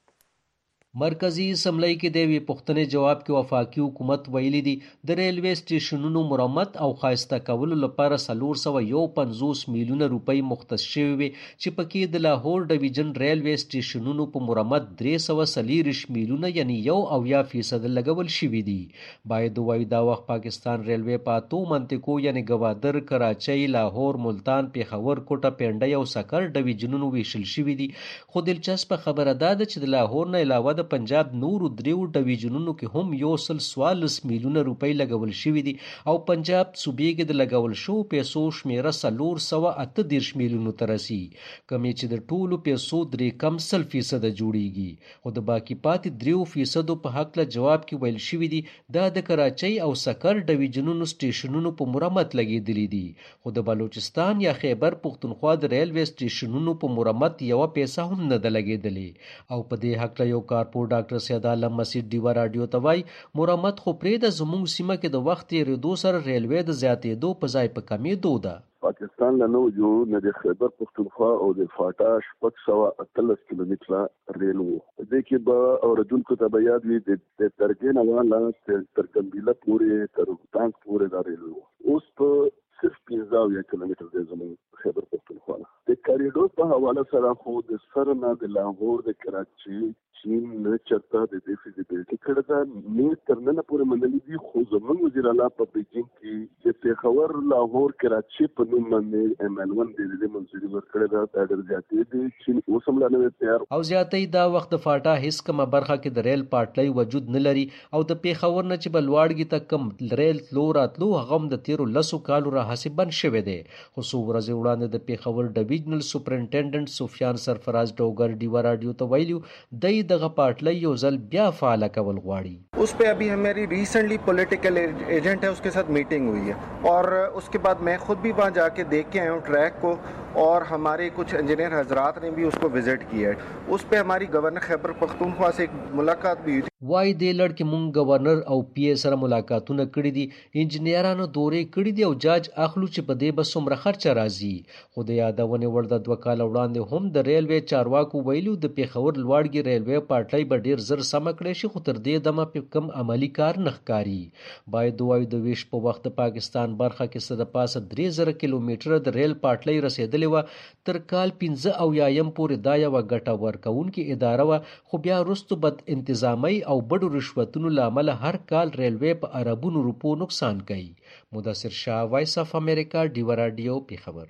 Speaker 7: مرکزی اسمبلی کې د یوې پوښتنې جواب کې وفاقي حکومت ویلي دي د ریلوے سټیشنونو مرمت او ښایسته کولو لپاره څلور سوه یو پنځوس میلیونه روپۍ مختص شوي وي چې پکې د لاهور ډویژن ریلوے سټیشنونو په مرمت درې سوه څلېرویشت میلیونه یعنی یو اویا فیصد لګول شوي دي. باید ووایو دا وخت پاکستان ریلوے په اتو منطقو یعنی ګوادر، کراچۍ، لاهور، ملتان، پیښور، کوټه پنډۍ او سکر ډویژنونو ویشل شوي دي. خو دلچسپه خبره دا ده چې د لاهور نه علاوه د پنجاب نورو دریو ډویژنونو کې هم یو سل څوارلس میلیونه روپۍ لګول شوي دي او پنجاب صوبې کې د لګول شوو پیسو شمیره څلور سوه اته دېرش میلیونو ته رسي، کمې چې د ټولو پیسو درې کم سل فیصده جوړیږي. خو د باقي پاتې دریو فیصدو په هکله جواب کې ویل شوي دي دا د کراچۍ او سکر ډویژنونو سټیشنونو په مرمت لګېدلي دي، خو د بلوچستان یا خیبر پښتونخوا د ریلوے سټیشنونو په مرمت یوه پیسه هم نه ده لګېدلې. او په دې هکله یو کارپور ډاکټر سید عالم مسیح ډیوه راډیو ته وایي مرمت خو پرېږده، زموږ سیمه کې د وخت تېرېدو سره ریلوے د زیاتېدو په ځای په کمېدو ده.
Speaker 16: پاکستان له نو جو نه د خیبر پښتونخوا او د فاټا شپږ سوه اتلس کیلومتره ریل وو. دې کې به اورېدونکو ته به یاد وي د ترګې نه واله تر ګمبیله پورې تر ټانک پورې دا ریل وو. اوس په صرف پنځه اویا کیلومتر دی زموږ خیبر پښتونخوا نه. د کاریډور په حواله سره خو د سر نه د لاهور د کراچۍ چین نه چرته د دې فیزیبیلیټي کړه دا نه تر نن پورې منلي دي، خو زموږ وزیر اعلی په بیجینګ کې چې پیښور، لاهور، کراچۍ په نوم باندې ایم ایل ون د دې منځوري ورکړه دا ډېر زیاتې دي. چین اوس هم لا نه تیار
Speaker 7: او زیاتې دا وخت د فاټا هیڅ کومه برخه کې د ریل پټلۍ وجود نه لري او د پیښور نه چې بلواړګي ته کم ریل تلو راتلو هغه هم د تیرو لسو کالو راهیسې بند شوی دی. خو څو ورځې وړاندې د پیښور ډویژنل سپرنټنډنټ سفیان سرفراز ډوګر ډیوه راډیو ته ویلي دی دغه پاټلۍ یو ځل بیا فعاله کول غواړي.
Speaker 8: उस पे अभी हमारी रिसेंटली पॉलिटिकल एजेंट है उसके साथ मीटिंग हुई है और उसके बाद मैं खुद भी वहाँ जाके देख के आया हूँ ट्रैक को और हमारे कुछ इंजीनियर हजरात ने भी उसको विजिट किया है. उस पे हमारी गवर्नर खैबर पख्तूनख्वा से एक मुलाकात भी हुई थी.
Speaker 7: وای دې لړ کې مونږ گورنر او پی ای سره ملاقاتونه کړي دي، انجنیرانو دورې کړي دي او جاج اخلو چې په دې بس څومره خرچه راځي. خو د یادونې وړ د دوه کاله وړاندې هم د ریلوے چارواکو ویلو د پیښور لوړګي ریلوے پټلۍ به ډیر زر سمه کړی شي، خو تر دې دمه په کم عملی کار نه ښکاري. باید وایو د ویش په وخت د پاکستان برخه کې څه د پاسه درې زره کیلومتره د ریل پټلۍ رسېدلې وه. تر کال پنځه اویایم پورې دا یوه ګټه ورکوونکې اداره وه، خو بیا وروستو بد انتظامۍ او بډو رشوتونو له امله هر کال ریلوے په اربونو روپو نقصان کوي. مدثر شاه، وایس اف امریکا، ډیوه راډیو، پیښور.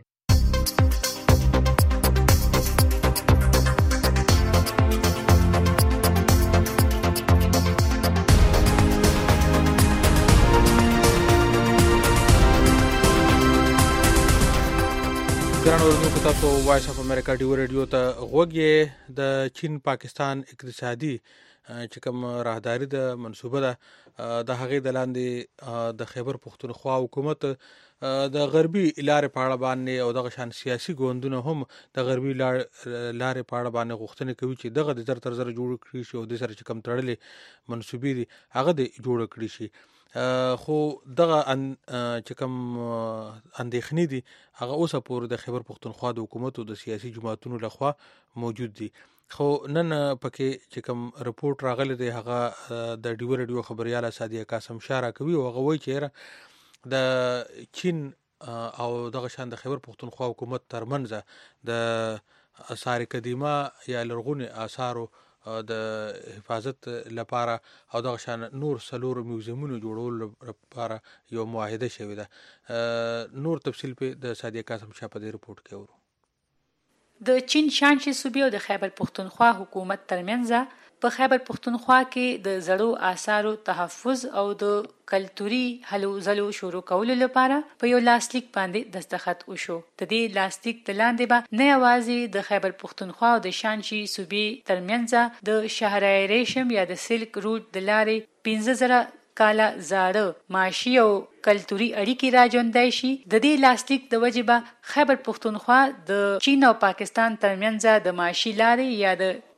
Speaker 2: ګرانو اوریدونکو، تاسو وایس اف امریکا ډیو ریډیو ته غوږ یې. د چین پاکستان اقتصادي چې کوم راهداري د منصوبه ده د هغې د لاندې د خیبر پښتونخوا حکومت د غربي لارې په اړه باندې او دغه شان سیاسي ګوندونه هم د غربي لارې په اړه باندې غوښتنې کوي چې دغه د زر تر زره جوړ کړي شي او د سره چې کوم تړلې منصوبې دي هغه د جوړ کړي شي. خو دغه چې کوم اندېښنې دي هغه اوسه پورې د خیبر پښتونخوا د حکومت او د سیاسي جماعتونو لخوا موجود دي. خو نن پکې چې کوم رپورټ راغلی دی هغه د ډیو ریډیو خبريال سادیه قاسم شاه کوي او هغه وایي چې د چین او دغه شان د خیبر پښتونخوا حکومت ترمنځ د آثار قدیمه یا لرغوني آثارو د حفاظت لپاره او دغه شان نور سلور میوزیمونو جوړولو لپاره یو معاهده شوې ده. نور تفصیل په د سادیه قاسم شاه په دې رپورټ کې ورو.
Speaker 9: د چین شانشي صوبې او د خیبر پښتونخوا حکومت ترمنځ په خیبر پښتونخوا کې د زړو آثارو تحفظ او د کلتوري هلو ځلو شروع کولو لپاره په یو لاسلیک باندې دستخط وشو. د دې لاسلیک د لاندې به نه یوازې د خیبر پښتونخوا او د شانشي صوبې ترمنځ د شهرای ریشم یا د سلک روټ د لارې پنځه زره کاله زاړه معاشي او کلتوري اړیکې راژوندی شي. د دې لاسلیک د وجې به خیبر پښتونخوا د چین او پاکستان ترمنځ د معاشي لارې یا د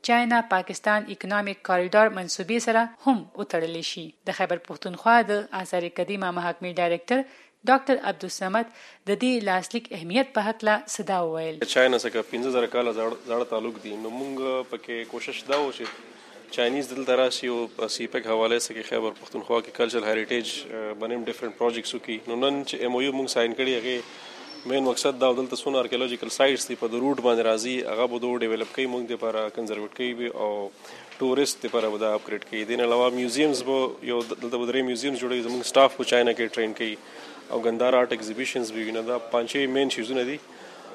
Speaker 9: چاینا پاکستان اکونومیک کاریډور منسوبې سره هم وتړل شي. د خیبر پښتونخوا د آثار قدیمه محکمې ډایریکټر ډاکټر عبدالصمد د دې لاسلیک اهمیت په هکله صدا وویل.
Speaker 10: چاینا څخه پنځه زره کاله زاړه تعلق دي، نو موږ پکې کوشش دا و چې چاینیز دلته راشي او په سیپک حواله سره خیبر پښتونخوا کې کلچرل هریټیج باندې ډیفرنٹ پروجیکټس وکي. نو نن چې ایم او یو موږ ساين کړی هغه مین مقصد دا دلته سونه آرکیولوژیکل سایټس دی په د روټ باندې راځي، هغه به دوه ډیولپ کوي، موږ د لپاره کنزرویټ کوي او ټورست لپاره به دا اپګریډ کوي. دین علاوه میوزیمز به یو دلته به درې میوزیمز جوړوي، زموږ سټاف په چاینا کې ټرین کوي او ګندار آرټ ایگزیبیشنز به ویني. دا پنځه مین شیزونه دي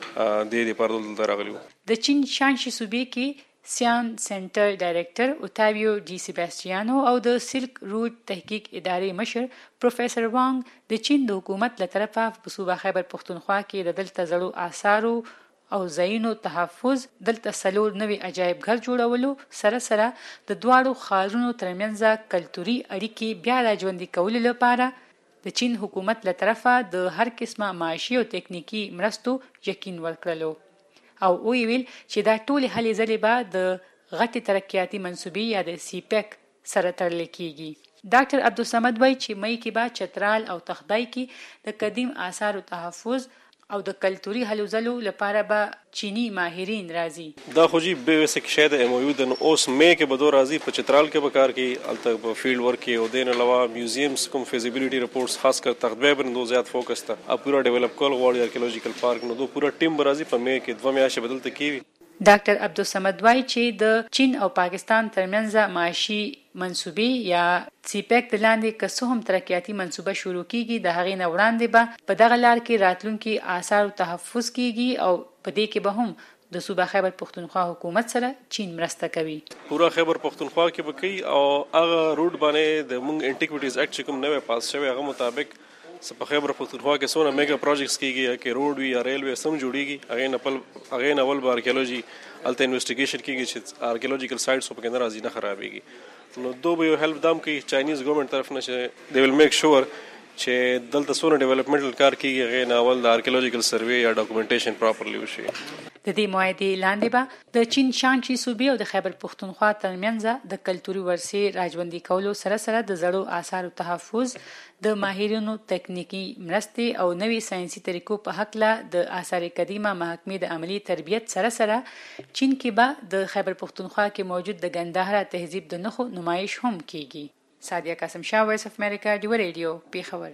Speaker 10: د دې لپاره دلته راغلي.
Speaker 9: د چین شانشي صوبې کې سیان سنټر ډایریکټر اوتاویو ډي سیباستیانو او د سلک روټ تحقیق ادارې مشر پروفیسور وانګ د چین د حکومت له طرفه په صوبه خیبر پښتونخوا کې د دلته زړو آثارو او ځایونو تحفظ، دلته څلور نوي عجایب ګر جوړولو سره سره د دواړو ښارونو ترمنځ کلتوري اړیکې بیا راژوندي کولو لپاره د چین حکومت له طرفه د هر قسمه معاشي او تکنیکی مرستو یقین ورکړلو او ویل چې دا ټول هلې ځلې به د غټي ترقیاتي منسوبې یا د سیپک سره تړل کیږي. ډاکټر عبدالصمد وایي چې مې کې به چترال او تخدای کې د قدیم آثارو تحفظ او د کلتوري هلو ځلو لپاره به چینی ماهرین راځي.
Speaker 10: دا خو جی به وسه کې شاید ایم او یو د اوس مې کې به دوه راځي په چترال کې به کار کوي، الته په فیلډ ورک کې او دین علاوه میوزیمز کوم فیزیبিলিټي رپورټس خاص کر تخدای باندې زیات فوکس تا ا پورا ډیولپ کول غواړي آرکیولوژیکل پارک نو دوه پورا ټیم به راځي په مې کې دوه میاشتې بدلته کیږي.
Speaker 9: ډاکټر عبدالصمد وایي چې د چین او پاکستان ترمنځ معاشي منسوبې یا سیپیک د لاندې که څه هم ترقیاتي منسوبه شروع کیږي، د هغې نه وړاندې به په دغه لار کې راتلونکي آثارو تحفظ کیږي او په دې کې به هم د صوبه خیبر پښتونخوا حکومت سره چین مرسته کوي.
Speaker 10: پورا خیبر پښتونخوا کې به کوي او هغه روټ باندې د مونږ انټیکویټیز اکټ چې کوم نوې پاس شوی هغه مطابق په خیبر پښتونخوا کې څونه میگا پروجیکټس کیږي کې روډ وی یا ریلوی سم جوړیږي، هغه نه پل هغه نه ول آرکیولوژي الته انویسټیګیشن کیږي چې آرکیولوژیکل سایټس په کې ناراضي نه خرابېږي. نو دوه به هیلپ دام کوي چاینیز ګورنمنت طرف نه دی ول میک شور چې دلته څونه ډیولپمنټل کار کیږي، هغه نه ول د آرکیولوژیکل سروې یا ډاکومنټیشن پراپرلی وشي.
Speaker 9: د دې معاهدې لاندې به د چین شانشي صوبې او د خیبر پښتونخوا ترمنځ د کلتوري ورثې راژوندي کولو سره سره د زړو آثارو تحفظ، د ماهرینو تکنیکی مرستې او نوي ساينسي طریقو په هکله د آثار قدیمه محکمې د عملی تربیت سره سره چین کې به د خیبر پښتونخوا کې موجود د ګندهارا تهذیب د نښو نمایش هم کیږي. سادیه قاسم شاه، وایس اف امریکا، ډیو ریډیو، پیښور.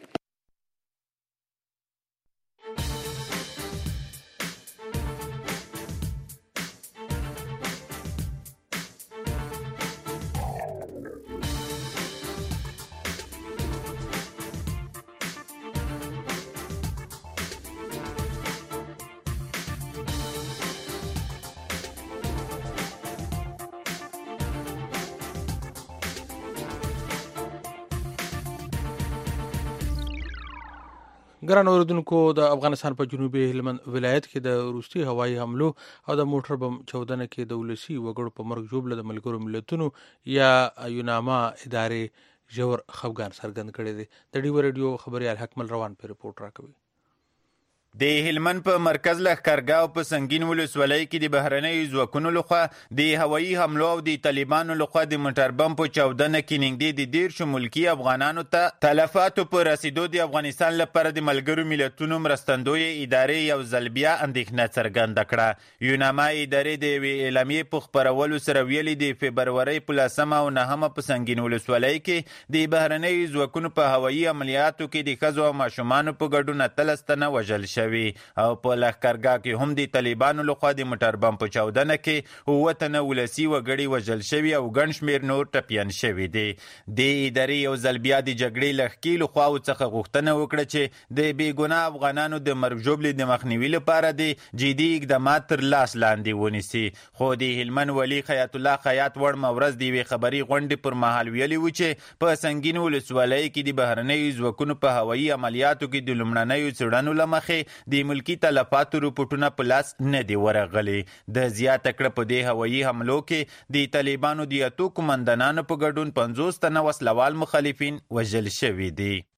Speaker 2: ګران اوردونکو، د افغانستان په جنوبي هلمند ولایت کې د روسي هوایي حملو او د موټر بم چودنه کې د ولسی وګړو په مرګ جوړ د ملګرو ملتونو یا یوناما ادارې ژور خفګان څرګند کړی دی. د ډیو ریډیو خبريال حکمل روان په ریپورت راکوي.
Speaker 11: د هلمند په مرکز لښکرګاو په سنگین ولسوالۍ کې د بهرنیو ځواکونو لخوا د هوایي حملو او د طالبانو لخوا د موټر بم په چاودنه کې نږدې د دېرشو ملکي افغانانو ته تلفاتو په رسیدو د افغانستان لپاره د ملګرو ملتونو مرستندویه ادارې یو ځل بیا اندېښنه څرګنده کړه. یوناما ادارې د یوې اعلامیې په خپرولو سره ویلي د فبرورۍ په لسمه او نهمه په سنگین ولسوالۍ کې د بهرنیو ځواکونو په هوایي عملیاتو کې د ښځو او ماشومانو په ګډون اتلس تنه وژل شوي او په لښکرګاه کې هم د طالبانو لخوا د موټر بم په چاودنه کې اووه تنه ولسي وګړي وژل شوي او ګڼ شمېر نور ټپیان شوي دي. د ادارې یو ځل بیا د جګړې له ښکېلو خواو څخه غوښتنه وکړه چې د بېګناه افغانانو د مرګ ژوبلې د مخنیوي لپاره د جدي اقدامات تر لاس لاندې ونیسي. خو د هلمند ولي خیاط الله خیاط وړمه ورځ د یوې خبري غونډې پر مهال ویلي و چې په سنګین ولسوالۍ کې د بهرنیو ځواکونو په هوایي عملیاتو کې د لومړنیو څېړنو له مخې د ملکی تلفاتو رپورټونه په لاس نه دی ورغلي. د زیاته کړه په دې هوایي حملو کې د طالبانو د اتو قومندانانو په ګډون پنځوس تنه وسلوال مخالفین وژل شوي دي.
Speaker 12: په دغه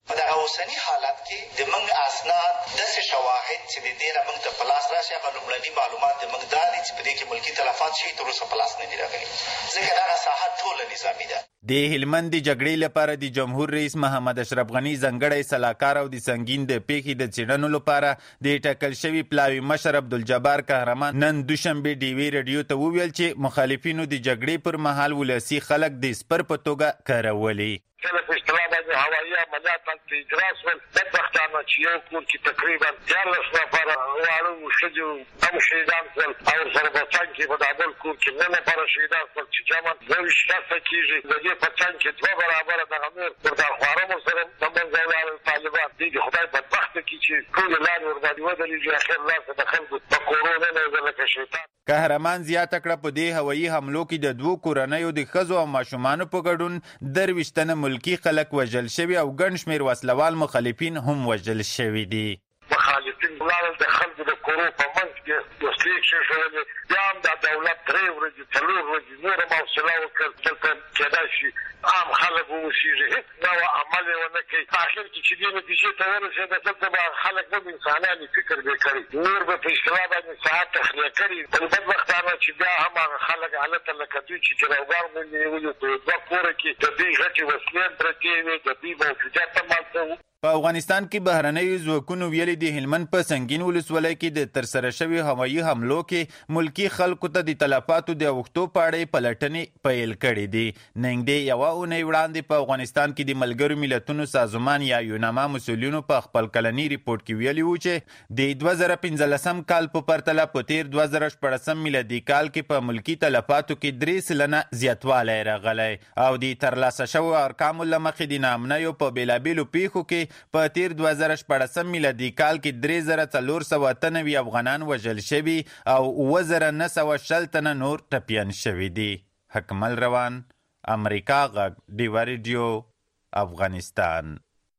Speaker 12: اوسنی حالت کې د موږ اسناد داسې شواهد چې د دې نه موږ ته په لاس راشي هغه لومړني معلومات د موږ دا دي چې په دې کې ملکي تلفات شوي تر اوسه په لاس نه دي راغلي، ځکه دغه ساحه ټوله نظامي ده.
Speaker 11: د هلمند د جګړې لپاره د جمهور رئیس محمد اشرف غني ځانګړی سلاکار او د سنگین د پیښې د څېړنو لپاره د ټاکل شوي پلاوي مشر عبدالجبار قهرمان نن دوشنبه ډیوي رادیو ته وویل چې مخالفینو د جګړې پر مهال ولسي خلک د سپر په توګه کارولي.
Speaker 13: کله په اصطلاح باندې هوایي عملیات هلته اجرا شول، بدبختانه چې یو کور کې تقریبا دیارلس نفره واړه ښځې هم شهیدان شول او ورسره په څنګ کې په دا بل کور کې نهه نفره شهیدان شول چې جمع دوه ویشت کسه کېږي. د دې په څنګ کې دوه برابره دغه نور ورته خوارم ورسره د منځه ولاړل طالبان. دوی د خدای بدبخته کړي چې ټولې لارې ورباندې ودرېږي، اخر لاسه د خلکو په کورو ننوځي لکه شیطان.
Speaker 11: قهرمان زیاته کړه په دې هوایي حملو کې د دوو کورنیو د ښځو او ماشومانو په ګډون درویشت تنه ملکي خلک وژل شوي او ګڼ شمېر وسلوال مخالفین هم وژل شوي دي.
Speaker 13: مخالفین ولاړل د خلکو د کورو په منځ کې وسلې کېښودلې، بیا هم دا دولت درې ورځې څلور ورځې نور هم حوصله وکړل دلته کېدای شي عام خلک واوسېږي، هېڅ ډول عمل یې ونه کوي. په اخر کې چې دې نتیجې ته ورسېده دلته به خلک هم انسانان یې فکر به کړي، نور به په اصطلاح باندې ساعت تخلیه کړي. بل بدبختانه چې بیا هم هغه خلک هلته لکه دوی چې چراوګان باندې نیولي په دوه کوره کې د دوی غټې وسلې پرتې وې، د دوی موجودیت همالته و.
Speaker 11: په افغانستان کې بهرنیو ځواکونو ویلي د هلمند په سنگین ولسوالۍ کې د ترسره شوي هوایي حملو کې ملکي خلکو ته د تلفاتو د اوښتو په اړه پلټنې پیل کړي دي. نږدې یوه اونۍ وړاندې په افغانستان کې د ملګرو ملتونو سازمان یا یوناما مسؤلینو په خپل کلني ریپورټ کې ویلي وو چې د دوه زره پنځلسم کال په پرتله په تیر دوه زره شپاړسم میلادي کال کې په ملکي تلفاتو کې درې سلنه زیاتوالی راغلی او د ترلاسه شوو ارقامو له مخې د ناامنیو په بېلابېلو پیښو کې په تیر دوه زره شپاړسم میلادي کال کې درې زره څلور سوه اته نوي افغانان وژل شوي او اووه زره نه سوه شل تنه نور ټپیان شوي دي. حکمل روان، امریکا غږ، ډیوه ریډیو، افغانستان.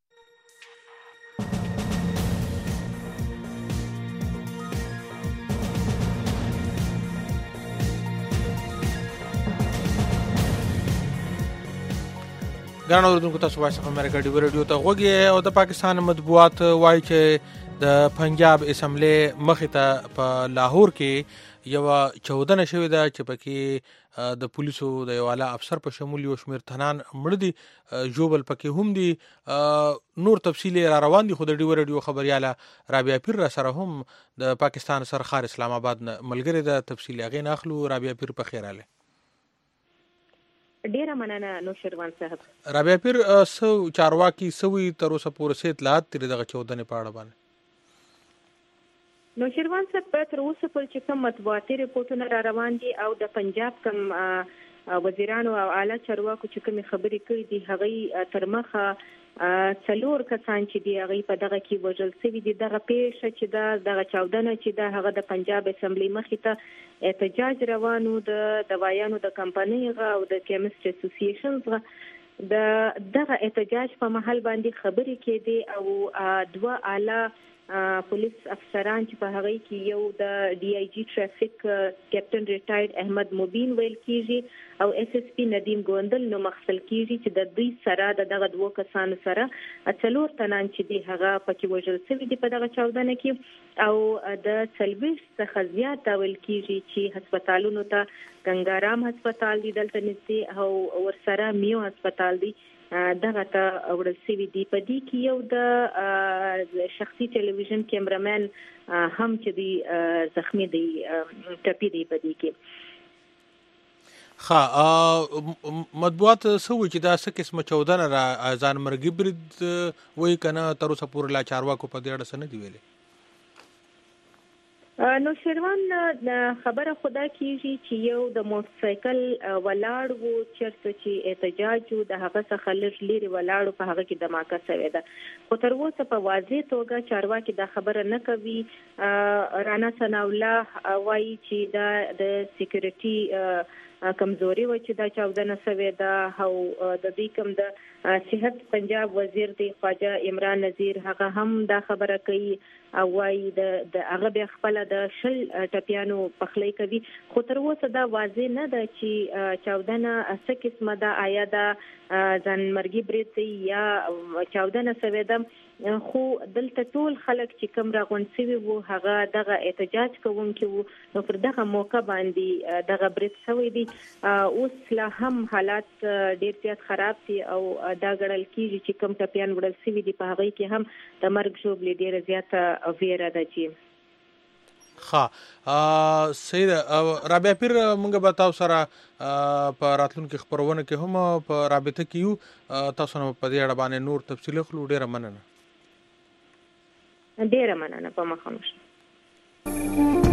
Speaker 2: ګرانو اوریدونکو، تاسو وایس اف امریکا ډیوه ریډیو ته غوږ یې او د پاکستان مطبوعات وایي چې د پنجاب اسمبلی مخې ته په لاهور کې یوه چاودنه شوې ده چې پکې د پولیسو د یو اعلی افسر په شمول یو شمېر تنان مړه دي، ژوبل پکې هم دي. نور تفصیل را روان دي، خو د ډیوه ریډیو خبریاله رابعه پیر را سره هم د پاکستان سرخار اسلام آباد نه ملګرې ده. تفصیل هغې نه اخلو. رابعه پیر په خیر راغلی.
Speaker 14: ډیره مننه نوشیروان صاحب.
Speaker 2: رابعه پیر، سو چارواکي سوي تر اوسه پورې څه اطلاعات ترې دغه چاودنې په اړه باندې؟
Speaker 14: نوشیروان صاحب، تر اوسه پورې چې کوم مطبوعاتي رپورټونه را روان دي او د پنجاب کوم وزیرانو او اعلی چارواکو چې کومې خبرې کړي دي هغوی تر مخه څلور کسان چې دي هغوی په دغه کې وژل شوي دي. دغه پیښه چې ده، دغه چاودنه چې ده، هغه د پنجاب اسمبلی مخې ته احتجاج روانو د دوایانو د کمپنۍ غه او د کیمسټ اسوسییشن غه د دغه احتجاج په محل باندې خبرې کېدې او دوه اعلی پولیس افسران چې په هغه کې یو د ډي آی جی ټرافیک کیپټن ریټایرډ احمد مبین ویل کیږي او اس اس پی ندیم ګوندل نو مخفل کیږي چې د دوی سره د دغه دوه کسانو سره څلور تنان چې دي هغه پکې وژل شوي دي په دغه چاودنه کې او د څلوېښت څخه زیات ویل کیږي چې هسپتالونو ته ګنګارام هسپتال دی دلته نږدې او ورسره میو هسپتال دی دغه ته وړل شوي دي. په دې کې یو د شخصي ټلویزیون کیمرامین هم چې دی زخمی دی، ټپي دی په دې کې.
Speaker 2: ښه، مطبوعات سوي چې دا څه قسمه چاودنه را ځانمرګي برید وایي که نه تر اوسه پورې لا چارواکو په دې اړه څه نه دي ویلي؟
Speaker 14: نو شیروان خبره خدا کیږي چې یو د موټرسایکل ولاړ وو چېرته چې احتجاج و د هغه څخه لږ لرې ولاړ په هغه کې دماکه شوې ده، خو تر اوسه په واضح توګه چارواکي دا خبره نه کوي. رانا ثناء الله وایي چې دا د سکیورټي کمزوري و چې دا چاودنه سوې ده او د دې کوم د صحت پنجاب وزیر دی خواجه عمران نذیر هغه هم دا خبره کوي او وايي د هغه بیا خپل د شل ټپیانو پخلی کوي خو تر اوسه دا واضح نه ده چې چاودنه څه قسمه ده آیا دا ځانمرګي برید یا چاودنه سوې ده خو دلته ټول خلک چې کوم راغونډ شوي وو هغه دغه احتجاج کوونکي وو نو پر دغه موقع باندې دغه برید شوی دی اوس لا هم حالات ډیر زیات خراب دي او دا ګڼل کېږي چې کوم ټپیان وړل شوي دي په هغې کې هم د مرګ ژوبلې ډیره زیاته ویره ده چې
Speaker 2: ښه سید رابعه پیر موږ به تاسو سره په راتلونکي خپرونه کې هم په رابطه کې یو تاسو نه په دې اړه باندې نور تفصیل خلو ډیره مننه
Speaker 14: ډیره مننه په مخه مو